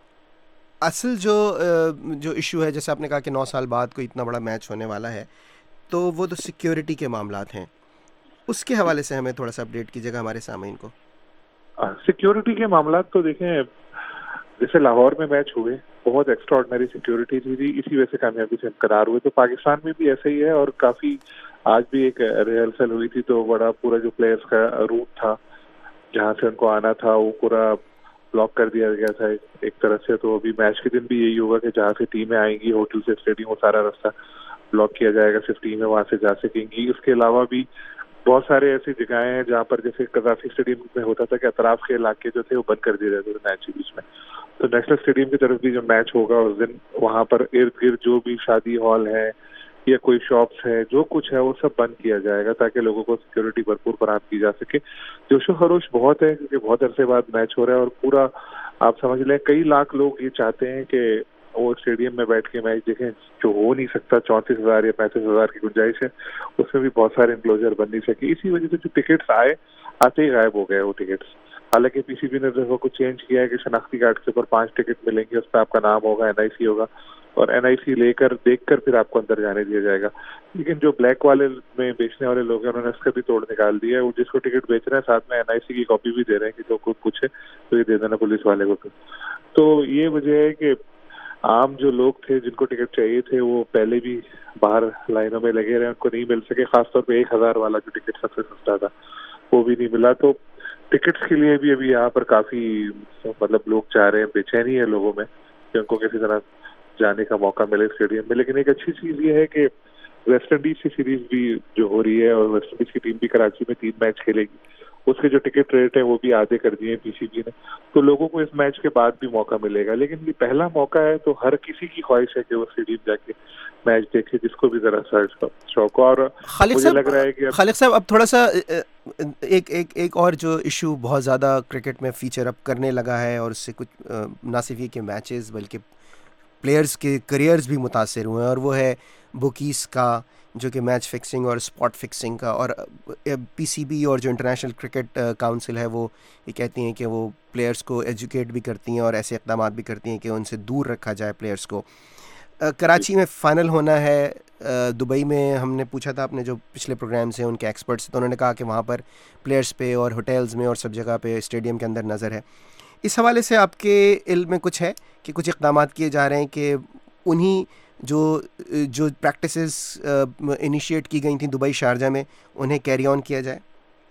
اصل جو ایشو ہے, جیسے آپ نے کہا کہ 9 سال بعد کوئی اتنا بڑا میچ ہونے والا ہے, تو وہ تو سیکیورٹی کے معاملات ہیں, اس کے حوالے سے ہمیں تھوڑا سا اپڈیٹ کیجیے گا ہمارے سامعین کو. سیکیورٹی کے معاملات تو دیکھیں, جیسے لاہور میں میچ ہوئے بہت ایکسٹرا آرڈنری سیکیورٹی تھی, اسی وجہ سے کامیابی سے انقرار ہوئے. تو پاکستان میں بھی ایسا ہی ہے, اور کافی آج بھی ایک ریہرسل ہوئی تھی تو بڑا پورا جو پلیئرس کا روٹ تھا جہاں سے ان کو آنا تھا وہ پورا بلاک کر دیا گیا تھا ایک طرح سے. تو ابھی میچ کے دن بھی یہی ہوگا کہ جہاں سے ٹیمیں آئیں گی ہوٹل سے اسٹیڈیم, وہ سارا راستہ بلاک کیا جائے گا, صرف ٹیمیں وہاں سے جا سکیں گی. اس کے علاوہ بھی بہت سارے ایسی جگہیں ہیں جہاں پر جیسے قذافی اسٹیڈیم میں ہوتا تھا کہ اطراف کے علاقے جو تھے وہ بند کر دیے جاتے تھے میچ کے بیچ میں. تو نیشنل اسٹیڈیم کی طرف بھی جو میچ ہوگا اس دن وہاں پر ارد گرد جو بھی شادی ہال ہے یا کوئی شاپس ہے, جو کچھ ہے وہ سب بند کیا جائے گا تاکہ لوگوں کو سیکورٹی بھرپور فراہم کی جا سکے. جوش و خروش بہت ہے کیونکہ بہت عرصے بعد میچ ہو رہا ہے, اور پورا آپ سمجھ لیں کئی لاکھ لوگ یہ چاہتے ہیں کہ وہ اسٹیڈیم میں بیٹھ کے میچ دیکھیں, جو ہو نہیں سکتا. 34,000 یا 35,000 کی گنجائش ہے, اس میں بھی بہت سارے انکلوجر بن نہیں سکے. اسی وجہ سے جو ٹکٹس آتے ہی غائب ہو گئے وہ ٹکٹس. حالانکہ PCB نے جو کچھ چینج کیا ہے کہ شناختی کارڈ کے اوپر 5 ٹکٹ ملیں گے, اس پہ آپ کا نام ہوگا, NIC ہوگا, اور NIC لے کر دیکھ کر پھر آپ کو اندر جانے دیا جائے گا. لیکن جو بلیک والے میں بیچنے والے لوگ ہیں انہوں نے اس کا بھی توڑ نکال دیا ہے. وہ جس کو ٹکٹ بیچ رہے ہیں ساتھ میں NIC کی کاپی بھی دے رہے ہیں کہ جو کوئی پوچھے تو یہ دے دینا پولیس والے کو. تو یہ وجہ ہے کہ عام جو لوگ تھے جن کو ٹکٹ چاہیے تھے وہ پہلے بھی باہر لائنوں میں لگے رہے, ان کو نہیں مل سکے. خاص طور پہ 1,000 والا جو ٹکٹ سب سے سستا تھا وہ بھی نہیں ملا. تو ٹکٹس کے لیے بھی ابھی یہاں پر کافی مطلب لوگ چاہ رہے ہیں, بے چینی ہے لوگوں میں کہ ان کو کسی طرح جانے کا موقع ملے اسٹیڈیم میں. لیکن ایک اچھی چیز یہ ہے کہ ویسٹ انڈیز کی سیریز بھی جو ہو رہی ہے, اور ویسٹ انڈیز کی ٹیم بھی کراچی میں 3 میچ کھیلے گی, اس کے جو ٹکٹ ریٹ ہے وہ بھی آدھے کر دیے PCB نے. تو لوگوں کو اس میچ کے بعد بھی موقع ملے گا. لیکن یہ پہلا موقع ہے تو ہر کسی کی خواہش ہے کہ وہ اسٹیڈیم جا کے میچ دیکھے, جس کو بھی ذرا سا شوق. اور مجھے لگ رہا ہے کہ خالد صاحب اب تھوڑا سا ایک اور جو ایشو بہت زیادہ کرکٹ میں فیچر اپ کرنے لگا ہے, اور اس سے کچھ نہ صرف یہ کہ میچز بلکہ پلیئرز کے کریئرز بھی متاثر ہوئے ہیں, اور وہ ہے بوکیز کا, جو کہ میچ فکسنگ اور اسپاٹ فکسنگ کا. اور PCB اور جو انٹرنیشنل کرکٹ کاؤنسل ہے وہ یہ کہتی ہیں کہ وہ پلیئرز کو ایجوکیٹ بھی کرتی ہیں اور ایسے اقدامات بھی کرتی ہیں کہ ان سے دور رکھا جائے پلیئرز کو. کراچی میں فائنل ہونا ہے, دبئی میں ہم نے پوچھا تھا اپنے جو پچھلے پروگرامز ہیں ان کے ایکسپرٹس, تو انہوں نے کہا کہ وہاں پر پلیئرز پہ اور ہوٹلز میں اور سب جگہ پہ اسٹیڈیم کے اندر نظر ہے. اس حوالے سے آپ کے علم میں کچھ ہے کہ کچھ اقدامات کیے جا رہے ہیں کہ انہی جو پریکٹسز انیشیٹ کی گئی تھیں دبئی شارجہ میں انہیں کیری آن کیا جائے؟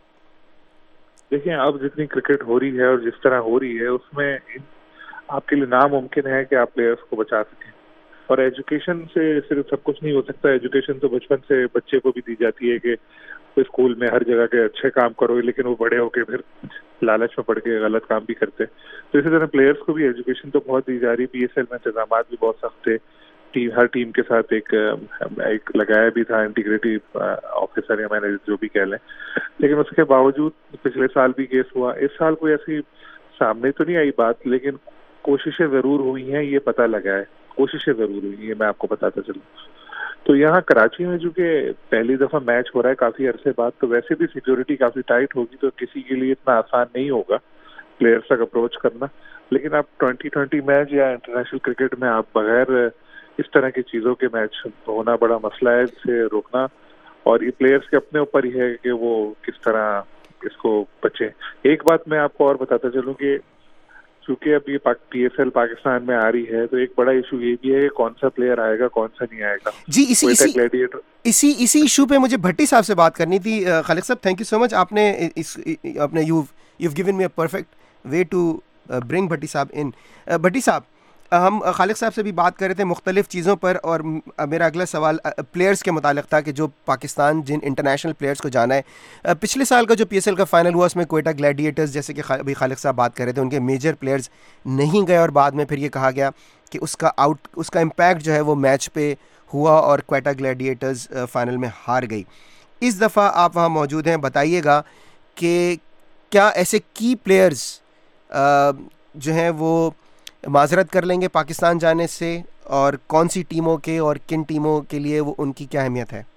دیکھیں اب جتنی کرکٹ ہو رہی ہے اور جس طرح ہو رہی ہے اس میں آپ کے لیے ناممکن ہے کہ آپ پلیئرس کو بچا سکیں. اور ایجوکیشن سے صرف سب کچھ نہیں ہو سکتا. ایجوکیشن تو بچپن سے بچے کو بھی دی جاتی ہے کہ اسکول میں ہر جگہ کے اچھے کام کرو, لیکن وہ بڑے ہو کے پھر لالچ میں پڑ کے غلط کام بھی کرتے. تو اسی طرح پلیئرس کو بھی ایجوکیشن تو بہت دی جا رہی. PSL میں انتظامات بھی بہت سخت تھے. ہر ٹیم کے ساتھ ایک لگایا بھی تھا انٹیگریٹی آفیسر یا مینیجر جو بھی کہہ لیں. لیکن اس کے باوجود پچھلے سال بھی کیس ہوا. اس سال کوئی ایسی سامنے تو نہیں آئی بات, لیکن کوششیں ضرور ہوئی ہیں, یہ پتہ لگا ہے. کوششیں ضرور ہوئی ہیں, میں آپ کو بتاتا چلوں. تو یہاں کراچی میں جو کہ پہلی دفعہ میچ ہو رہا ہے کافی عرصے بعد, تو ویسے بھی سیکیورٹی کافی ٹائٹ ہوگی, تو کسی کے لیے اتنا آسان نہیں ہوگا پلیئرس تک اپروچ کرنا. لیکن آپ 2020 میچ یا انٹرنیشنل کرکٹ میں آپ بغیر اس طرح کی چیزوں کے میچ ہونا بڑا مسئلہ ہے، اسے روکنا، اور یہ پلیئرز کے اپنے اوپر ہی ہے کہ وہ کس طرح اس کو بچیں۔ ایک بات میں آپ کو اور بتاتا چلوں کہ چونکہ اب یہ پی ایس ایل پاکستان میں آ رہی ہے تو ایک بڑا ایشو یہ بھی ہے کہ کون سا پلیئر آئے گا کون سا نہیں آئے گا۔ جی اسی ایشو پہ مجھے بھٹی صاحب سے بات کرنی تھی۔ خالق صاحب تھینک یو سو مچ، آپ نے you given me a perfect way to bring Bhatti صاحب ان۔ بھٹی صاحب، ہم خالق صاحب سے بھی بات کر رہے تھے مختلف چیزوں پر، اور میرا اگلا سوال پلیئرز کے متعلق تھا کہ جو پاکستان جن انٹرنیشنل پلیئرز کو جانا ہے۔ پچھلے سال کا جو پی ایس ایل کا فائنل ہوا اس میں کوئٹہ گلیڈیٹرز، جیسے کہ ابھی خالق صاحب بات کر رہے تھے، ان کے میجر پلیئرز نہیں گئے، اور بعد میں پھر یہ کہا گیا کہ اس کا امپیکٹ جو ہے وہ میچ پہ ہوا اور کوئٹہ گلیڈیٹرز فائنل میں ہار گئی۔ اس دفعہ آپ وہاں موجود ہیں، بتائیے گا کہ کیا ایسے کی پلیئرز جو ہیں وہ معذرت کر لیں گے پاکستان جانے سے، اور کون سی ٹیموں کے اور کن ٹیموں کے لیے وہ ان کی کیا اہمیت ہے؟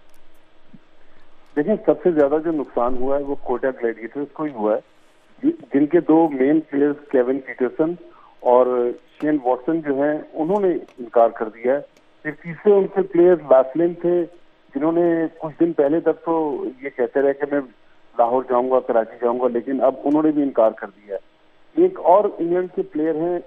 دیکھیں، سب سے زیادہ جو نقصان ہوا ہے وہ کوئٹہ گلیڈیٹرز کو ہی ہوا ہے، جن کے دو مین پلیئرز کیون پیٹرسن اور شین واٹسن جو ہیں انہوں نے انکار کر دیا ہے۔ پھر تیسرے ان کے پلیئر لاسلین تھے، جنہوں نے کچھ دن پہلے تک تو یہ کہتے رہے کہ میں لاہور جاؤں گا، کراچی جاؤں گا، لیکن اب انہوں نے بھی انکار کر دیا ہے۔ ایک اور انگلینڈ کے پلیئر ہیں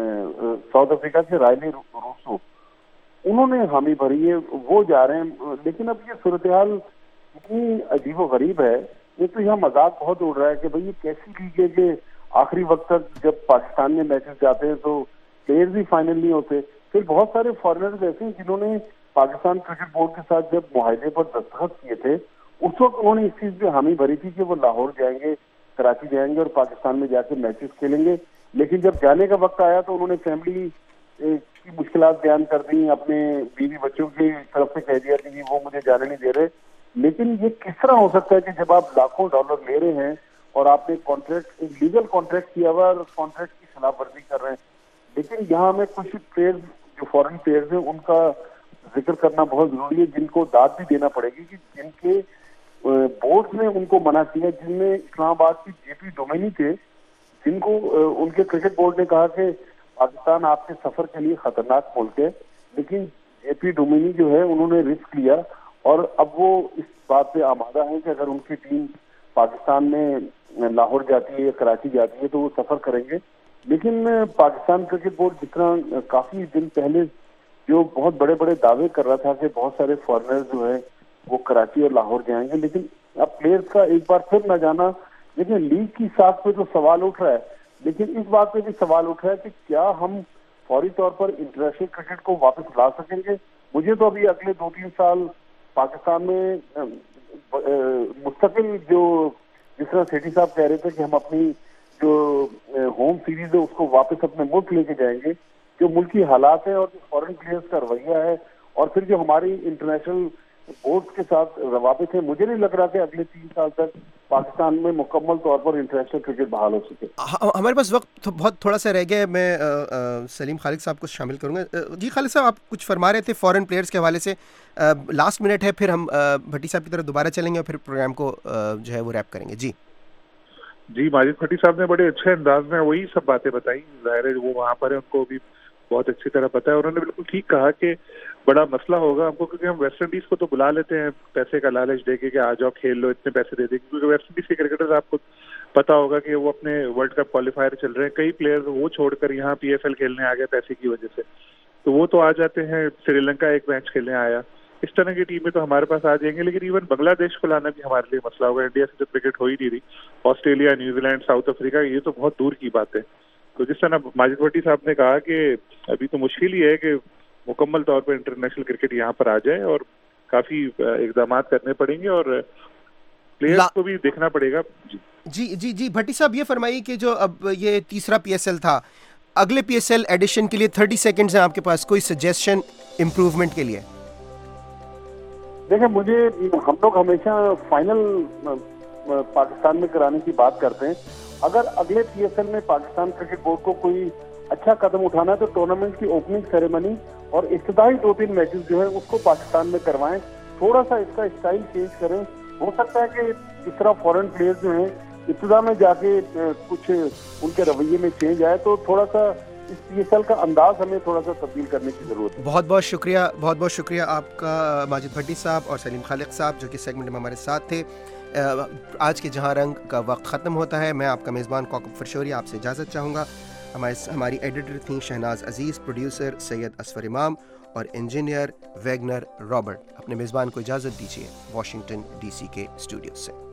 ساؤتھ افریقہ کے رائلی روسو، انہوں نے حامی بھری ہے، وہ جا رہے ہیں۔ لیکن اب یہ صورتحال اتنی عجیب و غریب ہے، ایک تو یہاں مذاق بہت اڑ رہا ہے کہ بھئی یہ کیسی لیگ ہے کہ آخری وقت تک جب پاکستان میں میچز جاتے ہیں تو پلیئرز ہی فائنل نہیں ہوتے۔ پھر بہت سارے فارنرز ایسے ہیں جنہوں نے پاکستان کرکٹ بورڈ کے ساتھ جب معاہدے پر دستخط کیے تھے اس وقت انہوں نے اس چیز پہ حامی بھری تھی کہ وہ لاہور جائیں گے، کراچی جائیں گے اور پاکستان میں جا کے میچز کھیلیں گے۔ لیکن جب جانے کا وقت آیا تو انہوں نے فیملی کی مشکلات بیان کر دی، اپنے بیوی بچوں کی طرف سے کہہ دیا کہ وہ مجھے جانے نہیں دے رہے۔ لیکن یہ کس طرح ہو سکتا ہے کہ جب آپ لاکھوں ڈالر لے رہے ہیں اور آپ نے کانٹریکٹ، ایک لیگل کانٹریکٹ کیا ہوا اور کانٹریکٹ کی خلاف ورزی کر رہے ہیں؟ لیکن یہاں ہمیں کچھ پلیئرز جو فورن پلیئرز ہیں ان کا ذکر کرنا بہت ضروری ہے، جن کو داد بھی دینا پڑے گی کہ جن کے بورڈ نے ان کو منع کیا، جن میں اسلام آباد کی جے پی ڈومینی تھے، جن کو ان کے کرکٹ بورڈ نے کہا کہ پاکستان آپ کے سفر کے لیے خطرناک ملک ہے، لیکن جے پی ڈومینی جو ہے انہوں نے رسک لیا اور اب وہ اس بات پہ آمادہ ہیں کہ اگر ان کی ٹیم پاکستان میں لاہور جاتی ہے یا کراچی جاتی ہے تو وہ سفر کریں گے۔ لیکن پاکستان کرکٹ بورڈ جس طرح کافی دن پہلے جو بہت بڑے بڑے دعوے کر رہا تھا کہ بہت سارے فارنر جو ہیں وہ کراچی اور لاہور جائیں گے، لیکن اب پلیئرز کا ایک بار پھر نہ جانا، لیکن لیگ کی ساکھ پہ تو سوال اٹھ رہا ہے، لیکن اس بات پہ بھی سوال اٹھ رہا ہے کہ کیا ہم فوری طور پر انٹرنیشنل کرکٹ کو واپس لا سکیں گے؟ مجھے تو ابھی اگلے 2-3 سال پاکستان میں مستقل جو جس طرح سیٹھی صاحب کہہ رہے تھے کہ ہم اپنی جو ہوم سیریز ہے اس کو واپس اپنے ملک لے کے جائیں گے، جو ملکی حالات ہیں اور جو فورن پلیئرز کا رویہ ہے اور پھر جو ہماری انٹرنیشنل بورڈ کے ساتھ روابط ہیں، مجھے نہیں لگ رہا کہ اگلے 3 سال تک پاکستان میں مکمل طور پر انٹرنیشنل کرکٹ بحال ہو سکے۔ ہمارے پاس وقت بہت تھوڑا سا رہ گیا ہے، میں سلیم خالق صاحب کو شامل کروں گا۔ جی خالق صاحب، آپ کچھ فرما رہے تھے فورن پلیئرز کے حوالے سے، لاسٹ منٹ ہے، پھر ہم بھٹی صاحب کی طرف دوبارہ چلیں گے اور پھر پروگرام کو جو ہے وہ ریپ کریں گے۔ جی ماجد بھٹی صاحب نے بڑے اچھے انداز میں وہی سب باتیں بتائی، ظاہر ہے وہ وہاں پر ہیں، ان کو بھی بہت اچھی طرح پتہ ہے، اور انہوں نے بالکل ٹھیک کہا کہ بڑا مسئلہ ہوگا ہم کو، کیونکہ ہم ویسٹ انڈیز کو تو بلا لیتے ہیں پیسے کا لالچ دے کے کہ آ جاؤ کھیل لو، اتنے پیسے دے دیں، کیونکہ ویسٹ انڈیز کے کرکٹرز آپ کو پتا ہوگا کہ وہ اپنے ورلڈ کپ کوالیفائر چل رہے ہیں، کئی پلیئرز وہ چھوڑ کر یہاں پی ایف ایل کھیلنے آ گئے پیسے کی وجہ سے، تو وہ تو آ جاتے ہیں، سری لنکا ایک میچ کھیلنے آیا، اس طرح کی ٹیمیں تو ہمارے پاس آ جائیں گے، لیکن ایون بنگلہ دیش کو لانا بھی ہمارے لیے مسئلہ ہوگا، انڈیا سے تو کرکٹ ہو ہی نہیں رہی، Australia, New Zealand, South Africa, یہ تو بہت دور کی بات ہے۔ تو جس طرح ماجد بھٹی صاحب نے کہا کہ ابھی تو مشکل ہی ہے کہ مکمل طور پر انٹرنیشنل کرکٹ یہاں پر آ جائے، اور کافی اقدامات کرنے پڑیں گے اور پلیئرز کو بھی دیکھنا پڑے گا۔ جی بھٹی صاحب، یہ فرمائیے کہ جو اب یہ تیسرا پی ایس ایل تھا، اگلے پی ایس ایل ایڈیشن کے لیے 30 سیکنڈز ہیں آپ کے پاس، کوئی سجیشن امپروومنٹ کے لیے؟ دیکھیں، ہم لوگ ہمیشہ فائنل پاکستان میں کرانے کی بات کرتے ہیں، اگر اگلے پی ایس ایل میں پاکستان کرکٹ بورڈ کو کوئی اچھا قدم اٹھانا ہے تو ٹورنامنٹ کی اوپننگ سیریمنی اور افتتاحی 2-3 میچز جو ہیں اس کو پاکستان میں کروائیں، تھوڑا سا اس کا اسٹائل چینج کریں، ہو سکتا ہے کہ اس طرح فورن پلیئرز جو ہیں ابتدا میں جا کے کچھ ان کے رویے میں چینج آئے تو تھوڑا سا اس PSL کا انداز ہمیں تھوڑا سا تبدیل کرنے کی ضرورت ہے. بہت بہت شکریہ آپ کا ماجد بھٹی صاحب اور سلیم خالق صاحب جو کہ سیگمنٹ میں ہمارے ساتھ تھے. آج کے جہاں رنگ کا وقت ختم ہوتا ہے. میں آپ کا میزبان کوکب فرشوری آپ سے اجازت چاہوں گا. ہماری ایڈیٹر تھیں شہناز عزیز، پروڈیوسر سید اسفر امام اور انجینئر ویگنر رابرٹ. اپنے میزبان کو اجازت دیجیے واشنگٹن DC کے اسٹوڈیو سے.